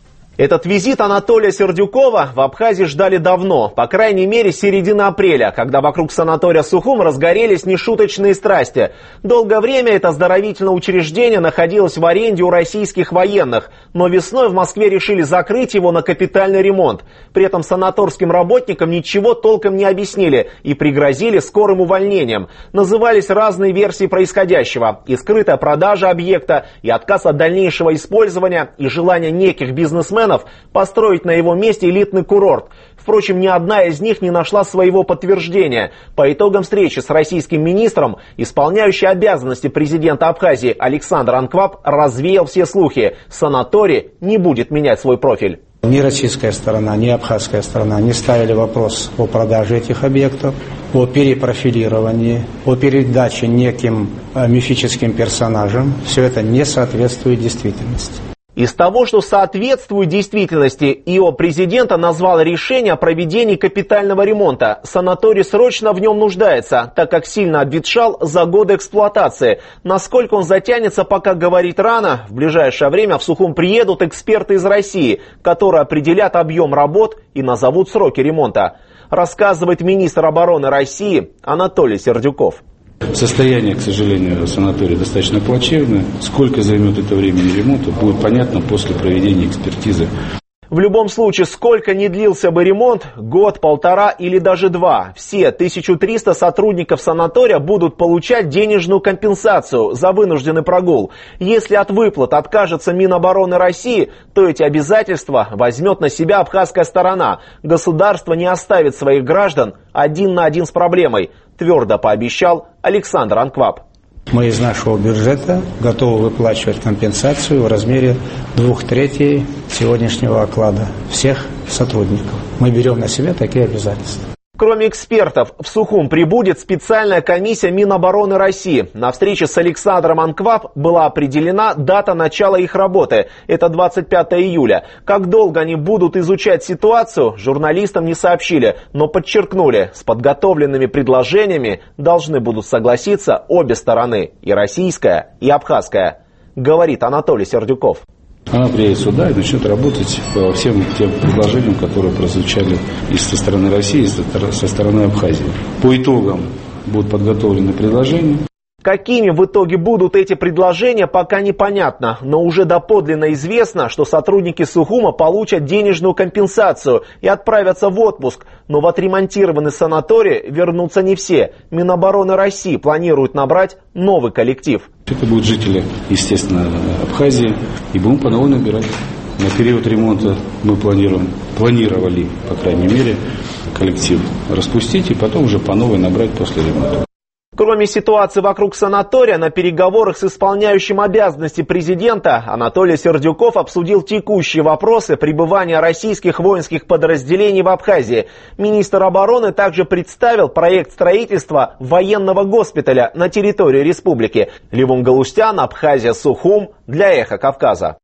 Этот визит Анатолия Сердюкова в Абхазии ждали давно, по крайней мере, с середины апреля, когда вокруг санатория Сухум разгорелись нешуточные страсти. Долгое время это оздоровительное учреждение находилось в аренде у российских военных, но весной в Москве решили закрыть его на капитальный ремонт. При этом санаторским работникам ничего толком не объяснили и пригрозили скорым увольнением. Назывались разные версии происходящего: и скрытая продажа объекта, и отказ от дальнейшего использования, и желание неких бизнесменов построить на его месте элитный курорт. Впрочем, ни одна из них не нашла своего подтверждения. По итогам встречи с российским министром, исполняющий обязанности президента Абхазии Александр Анкваб развеял все слухи. Санаторий не будет менять свой профиль. Ни российская сторона, ни абхазская сторона не ставили вопрос о продаже этих объектов, о перепрофилировании, о передаче неким мифическим персонажам. Все это не соответствует действительности. Из того, что соответствует действительности, ИО президента назвал решение о проведении капитального ремонта. Санаторий срочно в нем нуждается, так как сильно обветшал за годы эксплуатации. Насколько он затянется, пока говорить рано. В ближайшее время в Сухум приедут эксперты из России, которые определят объем работ и назовут сроки ремонта. Рассказывает министр обороны России Анатолий Сердюков. Состояние, к сожалению, санатория достаточно плачевное. Сколько займет это времени ремонта, будет понятно после проведения экспертизы. В любом случае, сколько ни длился бы ремонт, год, полтора или даже два, все тысяча триста сотрудников санатория будут получать денежную компенсацию за вынужденный прогул. Если от выплат откажется Минобороны России, то эти обязательства возьмет на себя абхазская сторона. Государство не оставит своих граждан один на один с проблемой, твердо пообещал Александр Анкваб. Мы из нашего бюджета готовы выплачивать компенсацию в размере двух третей сегодняшнего оклада всех сотрудников. Мы берем на себя такие обязательства. Кроме экспертов, в Сухум прибудет специальная комиссия Минобороны России. На встрече с Александром Анкваб была определена дата начала их работы. Это двадцать пятое июля. Как долго они будут изучать ситуацию, журналистам не сообщили, но подчеркнули, с подготовленными предложениями должны будут согласиться обе стороны, и российская, и абхазская, говорит Анатолий Сердюков. Она приедет сюда и начнет работать по всем тем предложениям, которые прозвучали и со стороны России, и со стороны Абхазии. По итогам будут подготовлены предложения. Какими в итоге будут эти предложения, пока непонятно, но уже доподлинно известно, что сотрудники Сухума получат денежную компенсацию и отправятся в отпуск. Но в отремонтированный санаторий вернутся не все. Минобороны России планирует набрать новый коллектив. Это будут жители, естественно, Абхазии, и будем по новой набирать. На период ремонта мы планируем, планировали, по крайней мере, коллектив распустить и потом уже по новой набрать после ремонта. Кроме ситуации вокруг санатория, на переговорах с исполняющим обязанности президента Анатолий Сердюков обсудил текущие вопросы пребывания российских воинских подразделений в Абхазии. Министр обороны также представил проект строительства военного госпиталя на территории республики. Левон Галустян, Абхазия, Сухум для Эхо Кавказа.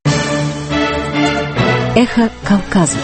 Эхо Кавказа.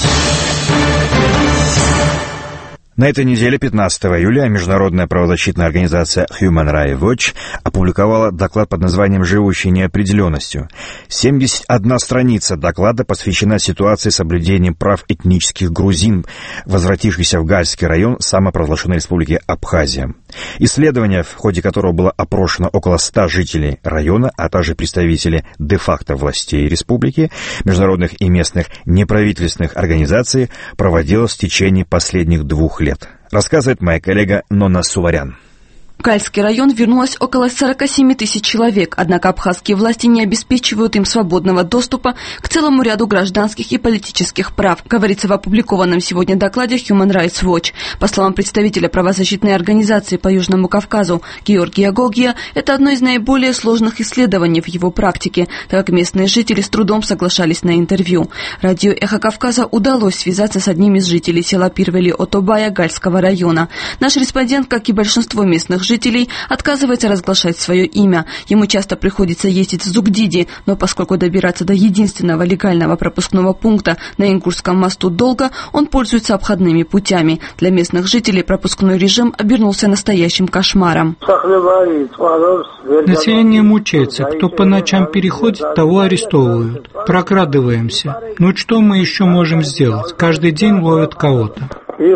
На этой неделе, пятнадцатого июля, международная правозащитная организация Human Rights Watch опубликовала доклад под названием «Живущий неопределенностью». семьдесят одна страница доклада посвящена ситуации соблюдения прав этнических грузин, возвратившихся в Гальский район самопровозглашенной республики Абхазия. Исследование, в ходе которого было опрошено около ста жителей района, а также представителей де-факто властей республики, международных и местных неправительственных организаций, проводилось в течение последних двух лет. лет. Рассказывает моя коллега Нонна Суварян. В Гальский район вернулось около сорок семь тысяч человек, однако абхазские власти не обеспечивают им свободного доступа к целому ряду гражданских и политических прав, говорится в опубликованном сегодня докладе Human Rights Watch. По словам представителя правозащитной организации по Южному Кавказу Георгия Гогия, это одно из наиболее сложных исследований в его практике, так как местные жители с трудом соглашались на интервью. Радио «Эхо Кавказа» удалось связаться с одним из жителей села Пирвели-Отобая Гальского района. Наш респондент, как и большинство местных местных жителей отказывается разглашать свое имя. Ему часто приходится ездить в Зугдиди, но поскольку добираться до единственного легального пропускного пункта на Ингурском мосту долго, он пользуется обходными путями. Для местных жителей пропускной режим обернулся настоящим кошмаром. Население мучается. Кто по ночам переходит, того арестовывают. Прокрадываемся. Ну что мы еще можем сделать? Каждый день ловят кого-то.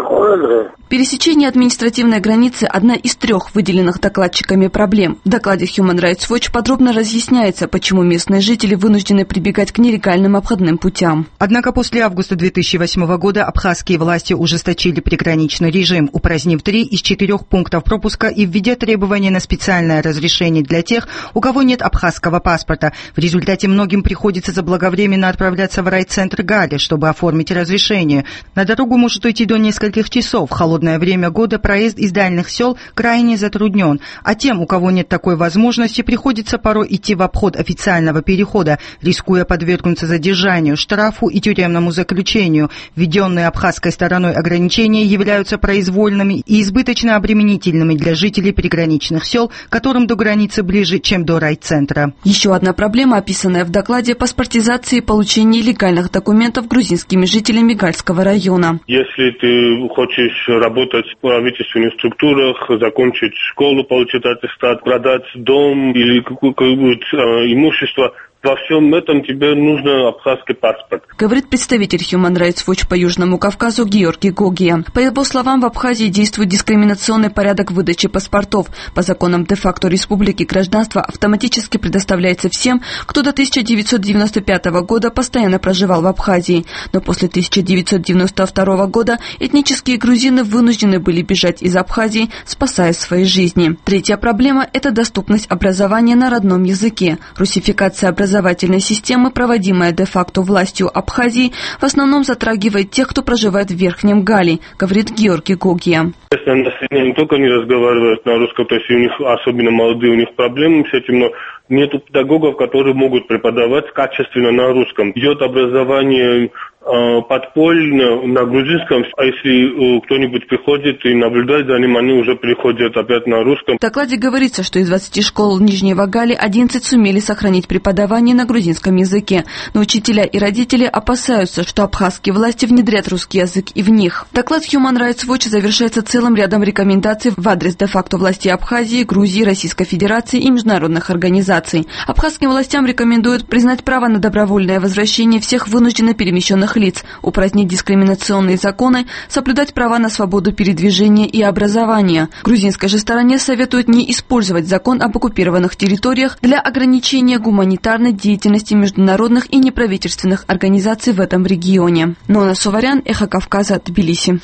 Пересечение административной границы – одна из трех выделенных докладчиками проблем. В докладе Human Rights Watch подробно разъясняется, почему местные жители вынуждены прибегать к нелегальным обходным путям. Однако после августа две тысячи восьмого года абхазские власти ужесточили приграничный режим, упразднив три из четырех пунктов пропуска и введя требования на специальное разрешение для тех, у кого нет абхазского паспорта. В результате многим приходится заблаговременно отправляться в райцентр Гали, чтобы оформить разрешение. На дорогу может уйти до нескольких часов. В холодное время года проезд из дальних сел крайне затруднен, а тем, у кого нет такой возможности, приходится порой идти в обход официального перехода, рискуя подвергнуться задержанию, штрафу и тюремному заключению. Введенные абхазской стороной ограничения являются произвольными и избыточно обременительными для жителей приграничных сел, которым до границы ближе, чем до райцентра. Еще одна проблема, описанная в докладе, паспортизации и получения легальных документов грузинскими жителями Гальского района. Если ты хочешь работать в правительственных структурах, закончить школу, получить аттестат, продать дом или какое-нибудь э, имущество, во всем этом тебе нужен абхазский паспорт. Говорит представитель Human Rights Watch по Южному Кавказу Георгий Гогия. По его словам, в Абхазии действует дискриминационный порядок выдачи паспортов. По законам де-факто республики гражданство автоматически предоставляется всем, кто до тысяча девятьсот девяносто пятого года постоянно проживал в Абхазии. Но после тысяча девятьсот девяносто второго года этнические грузины вынуждены были бежать из Абхазии, спасая свои жизни. Третья проблема – это доступность образования на родном языке. Русификация образования Образовательной системы, проводимая де-факто властью Абхазии, в основном затрагивает тех, кто проживает в Верхнем Гале, говорит Георгий Гогия. Население не только не разговаривает на русском, то есть у них, особенно молодые, у них проблемы с этим, но нет педагогов, которые могут преподавать качественно на русском. Идет образование э, подпольно на грузинском, а если э, кто-нибудь приходит и наблюдает за ним, они уже приходят опять на русском. В докладе говорится, что из двадцати школ Нижнего Гали одиннадцать сумели сохранить преподавание на грузинском языке, но учителя и родители опасаются, что абхазские власти внедрят русский язык и в них. Доклад Human Rights Watch завершается целым рядом рекомендаций в адрес де-факто властей Абхазии, Грузии, Российской Федерации и международных организаций. Абхазским властям рекомендуют признать право на добровольное возвращение всех вынужденно перемещенных лиц, упразднить дискриминационные законы, соблюдать права на свободу передвижения и образования. Грузинской же стороне советуют не использовать закон об оккупированных территориях для ограничения гуманитарной деятельности международных и неправительственных организаций в этом регионе. Нона Суварян, Эхо Кавказа, Тбилиси.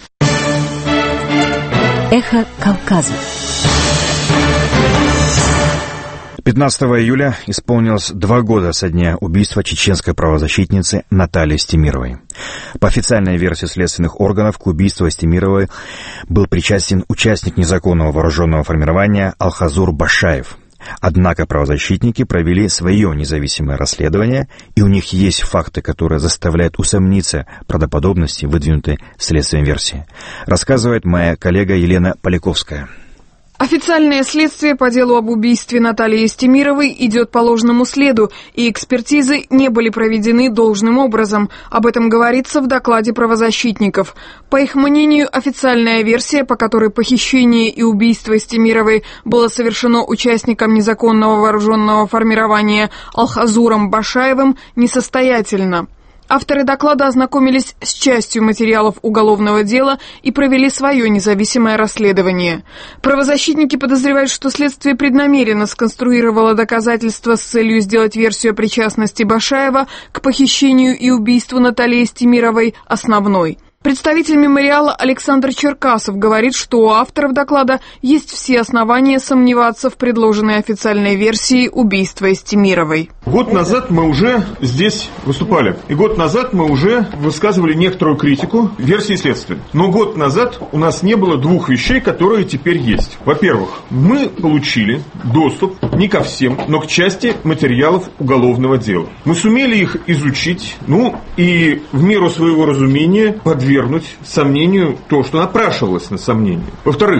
Эхо Кавказа. пятнадцатого июля исполнилось два года со дня убийства чеченской правозащитницы Натальи Стемировой. По официальной версии следственных органов, к убийству Стемировой был причастен участник незаконного вооруженного формирования Алхазур Башаев. Однако правозащитники провели свое независимое расследование, и у них есть факты, которые заставляют усомниться в правдоподобности выдвинутой следствием версии. Рассказывает моя коллега Елена Поляковская. Официальное следствие по делу об убийстве Натальи Стемировой идет по ложному следу, и экспертизы не были проведены должным образом. Об этом говорится в докладе правозащитников. По их мнению, официальная версия, по которой похищение и убийство Стемировой было совершено участником незаконного вооруженного формирования Алхазуром Башаевым, несостоятельна. Авторы доклада ознакомились с частью материалов уголовного дела и провели свое независимое расследование. Правозащитники подозревают, что следствие преднамеренно сконструировало доказательства с целью сделать версию о причастности Башаева к похищению и убийству Натальи Стемировой основной. Представитель мемориала Александр Черкасов говорит, что у авторов доклада есть все основания сомневаться в предложенной официальной версии убийства Стемировой. Год назад мы уже здесь выступали. И год назад мы уже высказывали некоторую критику версии следствия. Но год назад у нас не было двух вещей, которые теперь есть. Во-первых, мы получили доступ не ко всем, но к части материалов уголовного дела. Мы сумели их изучить, ну и в меру своего разумения подвергнуть сомнению то, что напрашивалось на сомнение. Во-вторых,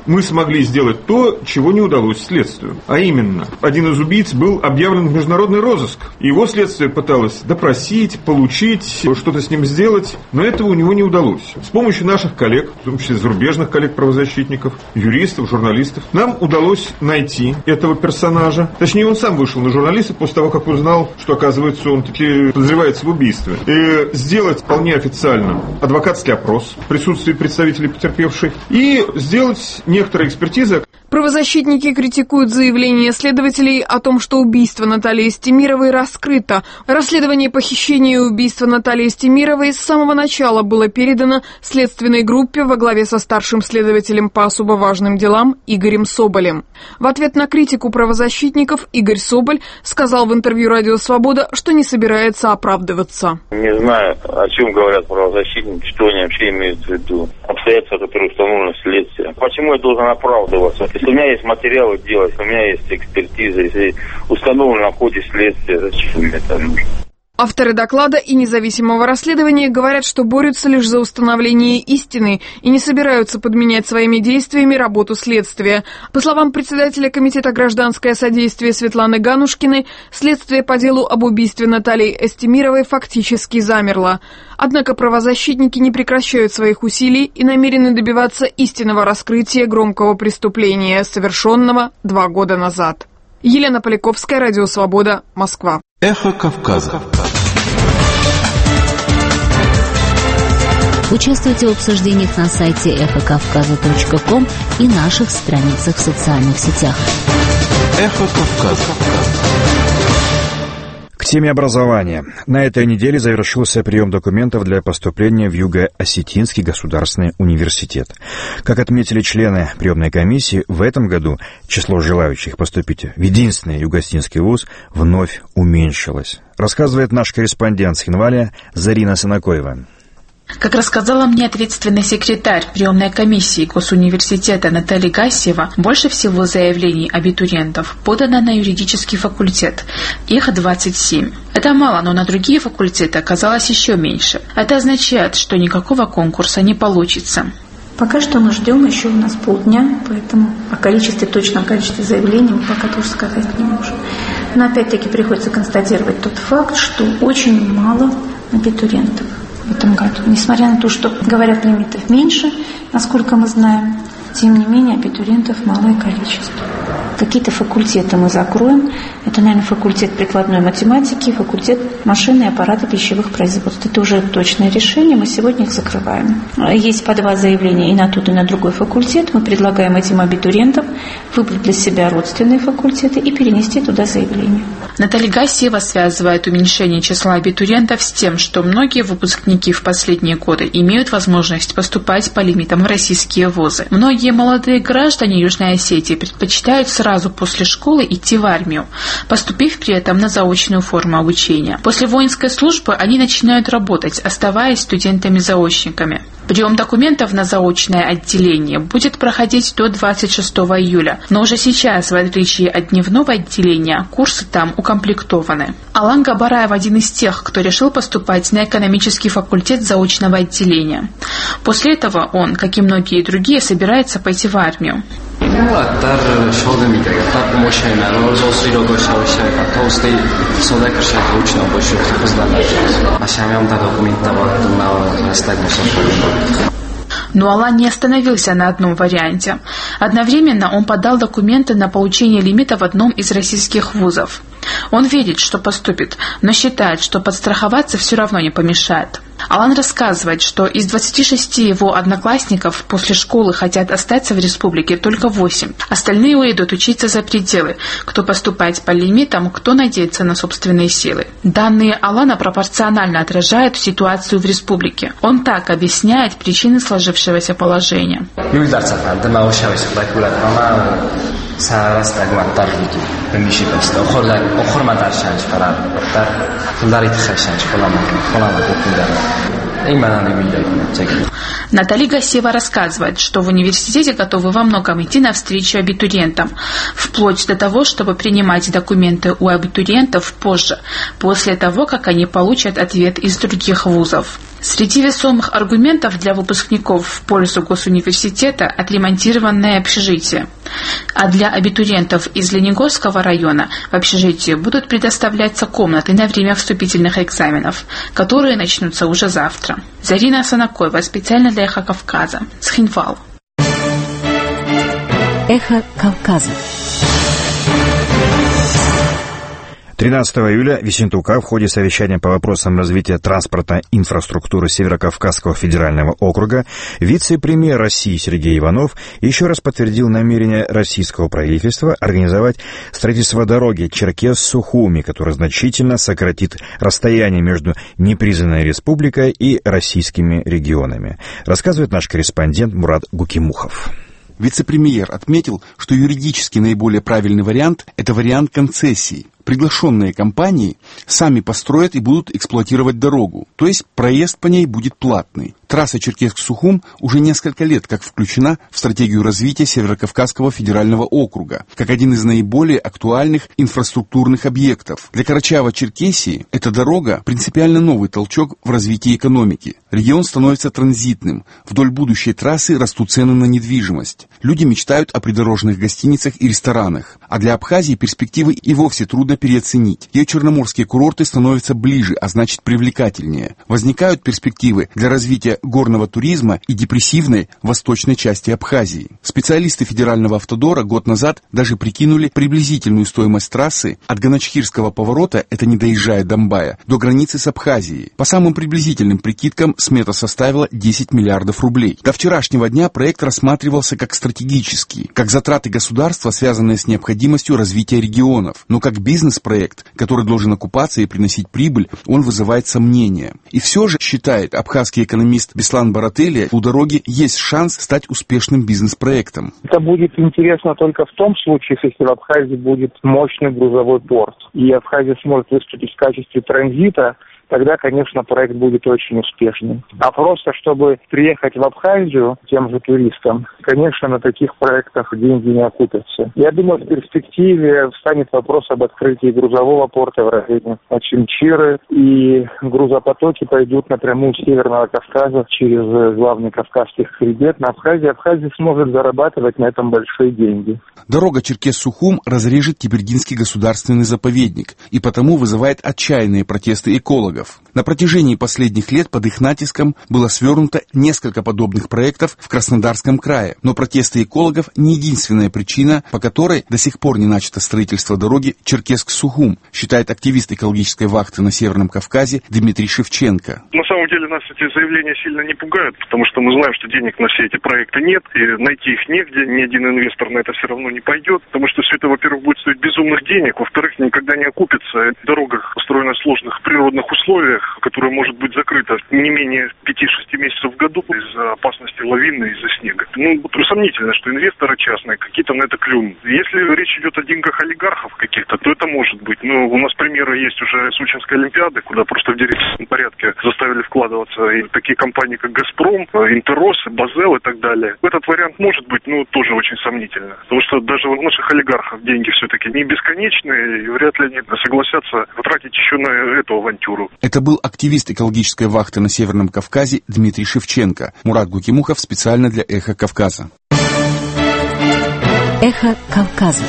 мы смогли сделать то, чего не удалось следствию. А именно, один из убийц был объявлен в международный розыск. Его следствие пыталось допросить, получить, что-то с ним сделать, но этого у него не удалось. С помощью наших коллег, в том числе зарубежных коллег-правозащитников, юристов, журналистов, нам удалось найти этого персонажа. Точнее, он сам вышел на журналистов после того, как узнал, что, оказывается, он таки подозревается в убийстве. И сделать вполне официально адвокатский опрос в присутствии представителей потерпевшей и сделать некоторые экспертизы. Правозащитники критикуют заявление следователей о том, что убийство Натальи Стемировой раскрыто. Расследование похищения и убийства Натальи Стемировой с самого начала было передано следственной группе во главе со старшим следователем по особо важным делам Игорем Соболем. В ответ на критику правозащитников Игорь Соболь сказал в интервью «Радио Свобода», что не собирается оправдываться. Не знаю, о чем говорят правозащитники, что они вообще имеют в виду. Обстоятельства, которые установлены следствием. Почему я должен оправдываться? Если у меня есть материалы делать, у меня есть экспертиза, если установлено в ходе следствия, зачем мне это нужно? Авторы доклада и независимого расследования говорят, что борются лишь за установление истины и не собираются подменять своими действиями работу следствия. По словам председателя Комитета «Гражданское содействие» Светланы Ганушкиной, следствие по делу об убийстве Натальи Стемировой фактически замерло. Однако правозащитники не прекращают своих усилий и намерены добиваться истинного раскрытия громкого преступления, совершенного два года назад. Елена Поляковская, Радио Свобода, Москва. Эхо Кавказа. Участвуйте в обсуждениях на сайте эхо кавказа точка ком и наших страницах в социальных сетях. Эхо Кавказа. К теме образования. На этой неделе завершился прием документов для поступления в Юго-Осетинский государственный университет. Как отметили члены приемной комиссии, в этом году число желающих поступить в единственный юго-осетинский вуз вновь уменьшилось. Рассказывает наш корреспондент с Хинвали Зарина Санакоева. Как рассказала мне ответственный секретарь приемной комиссии Госуниверситета Наталья Гасева, больше всего заявлений абитуриентов подано на юридический факультет. Их двадцать семь. Это мало, но на другие факультеты оказалось еще меньше. Это означает, что никакого конкурса не получится. Пока что мы ждем, еще у нас полдня, поэтому о количестве, точном количестве заявлений мы пока тоже сказать не можем. Но опять-таки приходится констатировать тот факт, что очень мало абитуриентов в этом году. Несмотря на то, что, говорят, лимитов меньше, насколько мы знаем, тем не менее абитуриентов малое количество. Какие-то факультеты мы закроем. Это, наверное, факультет прикладной математики, факультет машины и аппарата пищевых производств. Это уже точное решение, мы сегодня их закрываем. Есть по два заявления и на тот, и на другой факультет. Мы предлагаем этим абитуриентам выбрать для себя родственные факультеты и перенести туда заявление. Наталья Гасева связывает уменьшение числа абитуриентов с тем, что многие выпускники в последние годы имеют возможность поступать по лимитам в российские вузы. Многие молодые граждане Южной Осетии предпочитают сразу после школы идти в армию, поступив при этом на заочную форму обучения. После воинской службы они начинают работать, оставаясь студентами-заочниками. Прием документов на заочное отделение будет проходить до двадцать шестого июля, но уже сейчас, в отличие от дневного отделения, курсы там укомплектованы. Алан Габараев один из тех, кто решил поступать на экономический факультет заочного отделения. После этого он, как и многие другие, собирается пойти в армию. Но Алан не остановился на одном варианте. Одновременно он подал документы на получение лимита в одном из российских вузов. Он верит, что поступит, но считает, что подстраховаться все равно не помешает. Алан рассказывает, что из двадцати шести его одноклассников после школы хотят остаться в республике только восемь. Остальные уедут учиться за пределы. Кто поступает по лимитам, кто надеется на собственные силы. Данные Алана пропорционально отражают ситуацию в республике. Он так объясняет причины сложившегося положения. Наталья Гасева рассказывает, что в университете готовы во многом идти навстречу абитуриентам, вплоть до того, чтобы принимать документы у абитуриентов позже, после того, как они получат ответ из других вузов. Среди весомых аргументов для выпускников в пользу госуниверситета отремонтированное общежитие. А для абитуриентов из Ленигорского района в общежитии будут предоставляться комнаты на время вступительных экзаменов, которые начнутся уже завтра. Зарина Санакоева специально для Эхо Кавказа. Схинвал. Эхо Кавказа. тринадцатого июля в Ессентука в ходе совещания по вопросам развития транспортной инфраструктуры Северокавказского федерального округа вице-премьер России Сергей Иванов еще раз подтвердил намерение российского правительства организовать строительство дороги Черкес-Сухуми, которая значительно сократит расстояние между непризнанной республикой и российскими регионами, рассказывает наш корреспондент Мурат Гукимухов. Вице-премьер отметил, что юридически наиболее правильный вариант – это вариант концессии. Приглашенные компании сами построят и будут эксплуатировать дорогу, то есть проезд по ней будет платный. Трасса Черкесск-Сухум уже несколько лет как включена в стратегию развития Северокавказского федерального округа, как один из наиболее актуальных инфраструктурных объектов. Для Карачаева-Черкесии эта дорога принципиально новый толчок в развитии экономики. Регион становится транзитным, вдоль будущей трассы растут цены на недвижимость. Люди мечтают о придорожных гостиницах и ресторанах, а для Абхазии перспективы и вовсе трудно переоценить. Ее черноморские курорты становятся ближе, а значит привлекательнее. Возникают перспективы для развития горного туризма и депрессивной восточной части Абхазии. Специалисты федерального автодора год назад даже прикинули приблизительную стоимость трассы от Ганачхирского поворота, это не доезжая до Мбая, до границы с Абхазией. По самым приблизительным прикидкам смета составила десять миллиардов рублей. До вчерашнего дня проект рассматривался как стратегический, как затраты государства, связанные с необходимостью развития регионов. Но как бизнес-проект, который должен окупаться и приносить прибыль, он вызывает сомнения. И все же, считает абхазский экономист Беслан Барателия, у дороги есть шанс стать успешным бизнес-проектом. Это будет интересно только в том случае, если в Абхазии будет мощный грузовой порт, и Абхазия сможет выступить в качестве транзита, тогда, конечно, проект будет очень успешным. А просто, чтобы приехать в Абхазию тем же туристам, конечно, на таких проектах деньги не окупятся. Я думаю, в перспективе встанет вопрос об открытии грузового порта в районе Очимчиры, и грузопотоки пойдут напрямую с Северного Кавказа через главный Кавказский хребет на Абхазию. Абхазия сможет зарабатывать на этом большие деньги. Дорога Черкес-Сухум разрежет Кибердинский государственный заповедник и потому вызывает отчаянные протесты экологов. На протяжении последних лет под их натиском было свернуто несколько подобных проектов в Краснодарском крае. Но протесты экологов не единственная причина, по которой до сих пор не начато строительство дороги Черкесск-Сухум, считает активист экологической вахты на Северном Кавказе Дмитрий Шевченко. На самом деле нас эти заявления сильно не пугают, потому что мы знаем, что денег на все эти проекты нет, и найти их негде, ни один инвестор на это все равно не пойдет, потому что все это, во-первых, будет стоить безумных денег, во-вторых, никогда не окупится. Дорога построена в сложных природных условиях, которая может быть закрыта не менее пяти-шести месяцев в году из-за опасности лавины, из-за снега. Ну, сомнительно, что инвесторы частные какие-то на это клюнут. Если речь идет о деньгах олигархов каких-то, то это может быть. Но у нас примеры есть уже Сочинской Олимпиады, куда просто в директивном порядке заставили вкладываться и такие компании, как «Газпром», «Интерос», «Базел» и так далее. Этот вариант может быть, но тоже очень сомнительно. Потому что даже у наших олигархов деньги все-таки не бесконечные, и вряд ли они согласятся потратить еще на эту авантюру. Это был активист экологической вахты на Северном Кавказе Дмитрий Шевченко. Мурат Гукимухов специально для «Эхо Кавказа». Эхо Кавказа.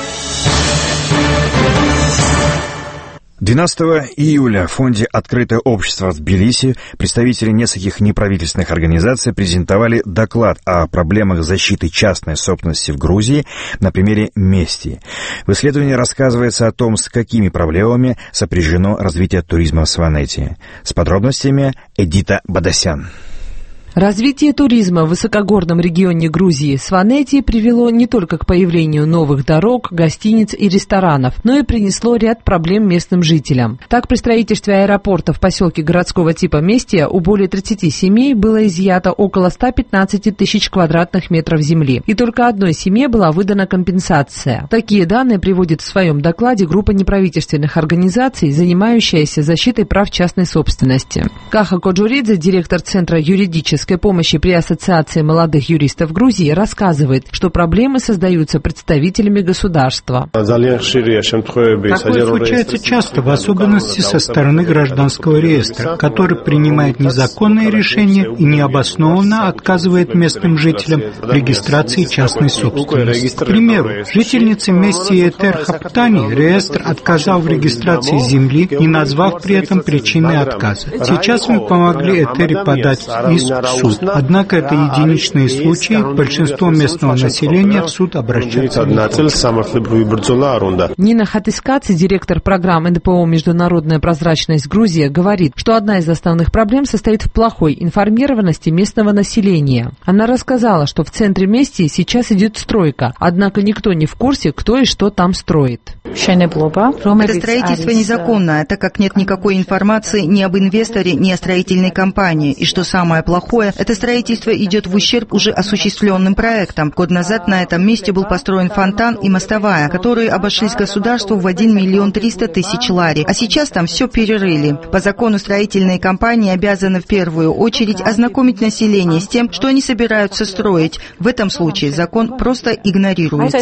двенадцатого июля в фонде «Открытое общество» в Тбилиси представители нескольких неправительственных организаций презентовали доклад о проблемах защиты частной собственности в Грузии на примере Мести. В исследовании рассказывается о том, с какими проблемами сопряжено развитие туризма в Сванетии. С подробностями Эдита Бадасян. Развитие туризма в высокогорном регионе Грузии Сванетии привело не только к появлению новых дорог, гостиниц и ресторанов, но и принесло ряд проблем местным жителям. Так, при строительстве аэропорта в поселке городского типа Местия у более тридцати семей было изъято около ста пятнадцати тысяч квадратных метров земли, и только одной семье была выдана компенсация. Такие данные приводит в своем докладе группа неправительственных организаций, занимающаяся защитой прав частной собственности. Каха Коджуридзе, директор Центра юридической юридической помощи при Ассоциации молодых юристов Грузии, рассказывает, что проблемы создаются представителями государства. Такое случается часто, в особенности со стороны гражданского реестра, который принимает незаконные решения и необоснованно отказывает местным жителям в регистрации частной собственности. К примеру, жительнице местности Этер-Хаптани реестр отказал в регистрации земли, не назвав при этом причины отказа. Сейчас мы помогли Этере подать иск в суд. Однако это единичные случаи, большинство местного населения в суд обращается не хочет. Нина Хатискадзе, директор программы эн дэ пэ о «Международная прозрачность Грузия», говорит, что одна из основных проблем состоит в плохой информированности местного населения. Она рассказала, что в центре Мести сейчас идет стройка, однако никто не в курсе, кто и что там строит. Это строительство незаконное, так как нет никакой информации ни об инвесторе, ни о строительной компании. И что самое плохое, это строительство идет в ущерб уже осуществленным проектам. Год назад на этом месте был построен фонтан и мостовая, которые обошлись государству в один миллион триста тысяч лари. А сейчас там все перерыли. По закону строительные компании обязаны в первую очередь ознакомить население с тем, что они собираются строить. В этом случае закон просто игнорируется.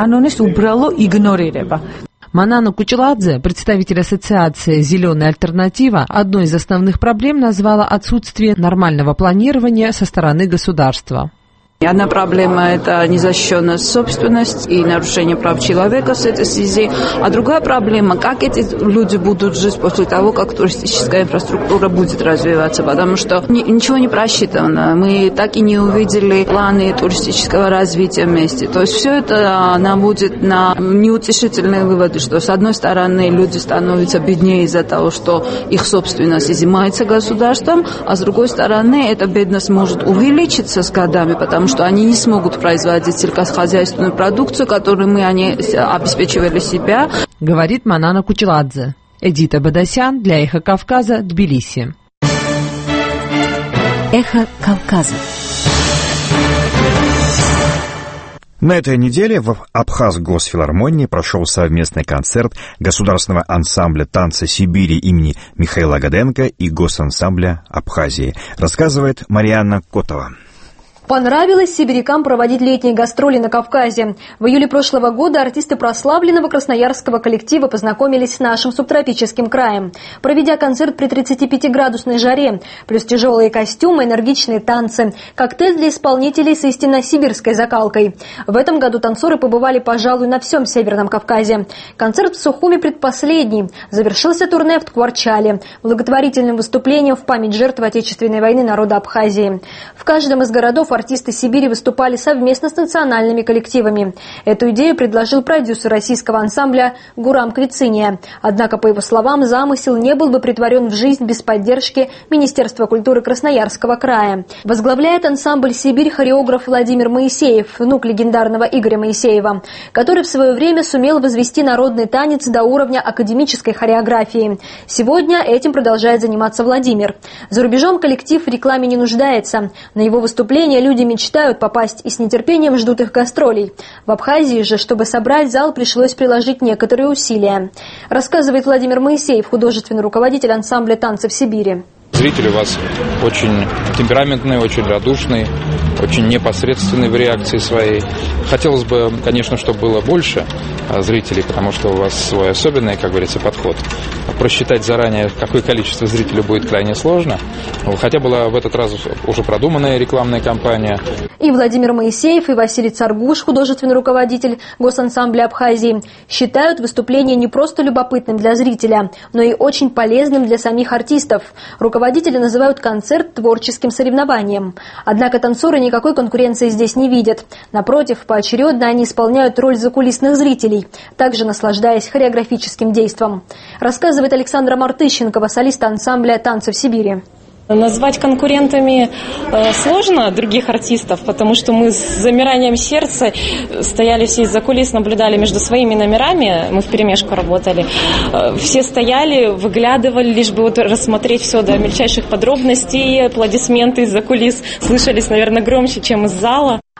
Манана Кучеладзе, представитель ассоциации «Зеленая альтернатива», одной из основных проблем назвала отсутствие нормального планирования со стороны государства. Одна проблема – это незащищенная собственность и нарушение прав человека в этой связи. А другая проблема – как эти люди будут жить после того, как туристическая инфраструктура будет развиваться. Потому что ни, ничего не просчитано. Мы так и не увидели планы туристического развития вместе. То есть все это наводит на неутешительные выводы, что с одной стороны люди становятся беднее из-за того, что их собственность изымается государством, а с другой стороны эта бедность может увеличиться с годами, потому что что они не смогут производить сельскохозяйственную продукцию, которую мы они обеспечивали себя. Говорит Манана Кучеладзе. Эдита Бадасян для «Эхо Кавказа», Тбилиси. «Эхо Кавказа». На этой неделе в Абхаз-Госфилармонии прошел совместный концерт Государственного ансамбля танца Сибири имени Михаила Гаденко и Госансамбля Абхазии. Рассказывает Марианна Котова. Понравилось сибирякам проводить летние гастроли на Кавказе. В июле прошлого года артисты прославленного красноярского коллектива познакомились с нашим субтропическим краем. Проведя концерт при тридцатипятиградусной жаре, плюс тяжелые костюмы, энергичные танцы, коктейль для исполнителей с истинно сибирской закалкой. В этом году танцоры побывали, пожалуй, на всем Северном Кавказе. Концерт в Сухуми предпоследний. Завершился турне в Ткварчале, благотворительным выступлением в память жертв Отечественной войны народа Абхазии. В каждом из городов артисты Сибири выступали совместно с национальными коллективами. Эту идею предложил продюсер российского ансамбля Гурам Квициния. Однако, по его словам, замысел не был бы претворен в жизнь без поддержки Министерства культуры Красноярского края. Возглавляет ансамбль «Сибирь» хореограф Владимир Моисеев, внук легендарного Игоря Моисеева, который в свое время сумел возвести народный танец до уровня академической хореографии. Сегодня этим продолжает заниматься Владимир. За рубежом коллектив в рекламе не нуждается. На его выступление люди мечтают попасть и с нетерпением ждут их гастролей. В Абхазии же, чтобы собрать зал, пришлось приложить некоторые усилия. Рассказывает Владимир Моисеев, художественный руководитель ансамбля танцев Сибири. Зрители у вас очень темпераментные, очень радушные, очень непосредственные в реакции своей. Хотелось бы, конечно, чтобы было больше зрителей, потому что у вас свой особенный, как говорится, подход. Просчитать заранее, какое количество зрителей будет крайне сложно. Хотя была в этот раз уже продуманная рекламная кампания. И Владимир Моисеев, и Василий Царгуш, художественный руководитель Госансамбля Абхазии, считают выступление не просто любопытным для зрителя, но и очень полезным для самих артистов. Руководители называют концерт творческим соревнованием. Однако танцоры никакой конкуренции здесь не видят. Напротив, поочередно они исполняют роль закулисных зрителей, также наслаждаясь хореографическим действом. Рассказывает Александра Мартыщенкова, солист ансамбля танцев Сибири. Назвать конкурентами э, сложно других артистов, потому что мы с замиранием сердца стояли все из-за кулис, наблюдали между своими номерами, мы вперемешку работали. Э, все стояли, выглядывали, лишь бы вот рассмотреть все до мельчайших подробностей, аплодисменты из-за кулис слышались, наверное, громче, чем из зала.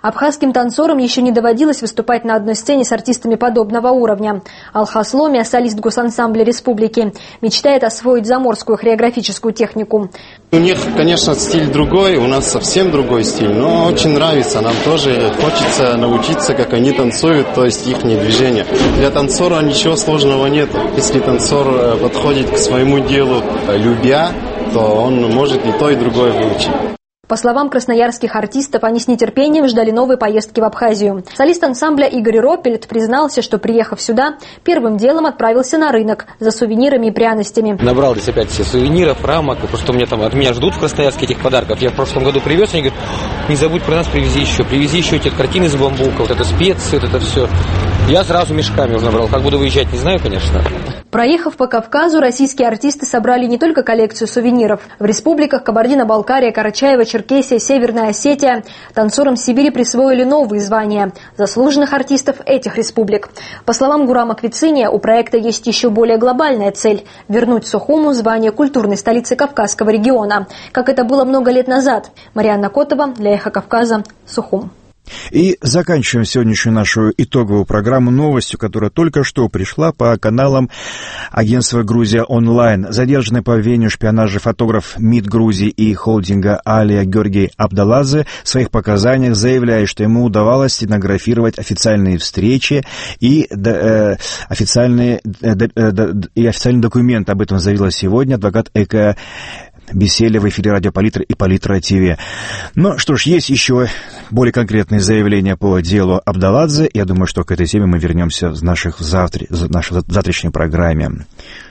Абхазским танцорам еще не доводилось выступать на одной сцене с артистами подобного уровня. Алхас Ломия, солист госансамбля республики, мечтает освоить заморскую хореографическую технику. У них, конечно, стиль другой, у нас совсем другой стиль, но очень нравится. Нам тоже хочется научиться, как они танцуют, то есть их движения. Для танцора ничего сложного нет. Если танцор подходит к своему делу любя, то он может и то, и другое выучить. По словам красноярских артистов, они с нетерпением ждали новой поездки в Абхазию. Солист ансамбля Игорь Роппельт признался, что, приехав сюда, первым делом отправился на рынок за сувенирами и пряностями. Набрал здесь опять все сувениров, рамок, потому что мне там, от меня ждут в Красноярске этих подарков. Я в прошлом году привез, они говорят, не забудь про нас, привези еще. Привези еще эти картины из бамбука, вот это специи, вот это все. Я сразу мешками уже набрал. Как буду выезжать, не знаю, конечно. Проехав по Кавказу, российские артисты собрали не только коллекцию сувениров. В республиках Кабардино-Балкария, Карачаево-Черкесия, Северная Осетия танцорам Сибири присвоили новые звания заслуженных артистов этих республик. По словам Гурама Квициния, у проекта есть еще более глобальная цель – вернуть Сухуму звание культурной столицы Кавказского региона, как это было много лет назад. Марианна Котова для Эхо Кавказа, Сухум. И заканчиваем сегодняшнюю нашу итоговую программу новостью, которая только что пришла по каналам агентства «Грузия онлайн». Задержанный по обвинению в шпионаже фотограф МИД Грузии и холдинга «Алия» Георгий Абдаладзе в своих показаниях заявляет, что ему удавалось стенографировать официальные встречи и, э, официальные, э, э, и официальный документ. Об этом заявила сегодня адвокат Эко Беселя в эфире радио Политра и Политра ТВ. Ну что ж, есть еще более конкретные заявления по делу Абдаладзе. Я думаю, что к этой теме мы вернемся в, наших завтра, в нашей завтрашней программе.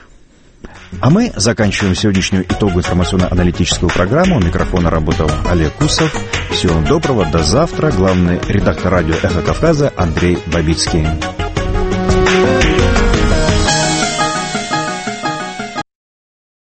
А мы заканчиваем сегодняшнюю итоговую информационно-аналитическую программу. У микрофона работал Олег Кусов. Всего доброго, до завтра. Главный редактор радио «Эхо Кавказа» Андрей Бабицкий.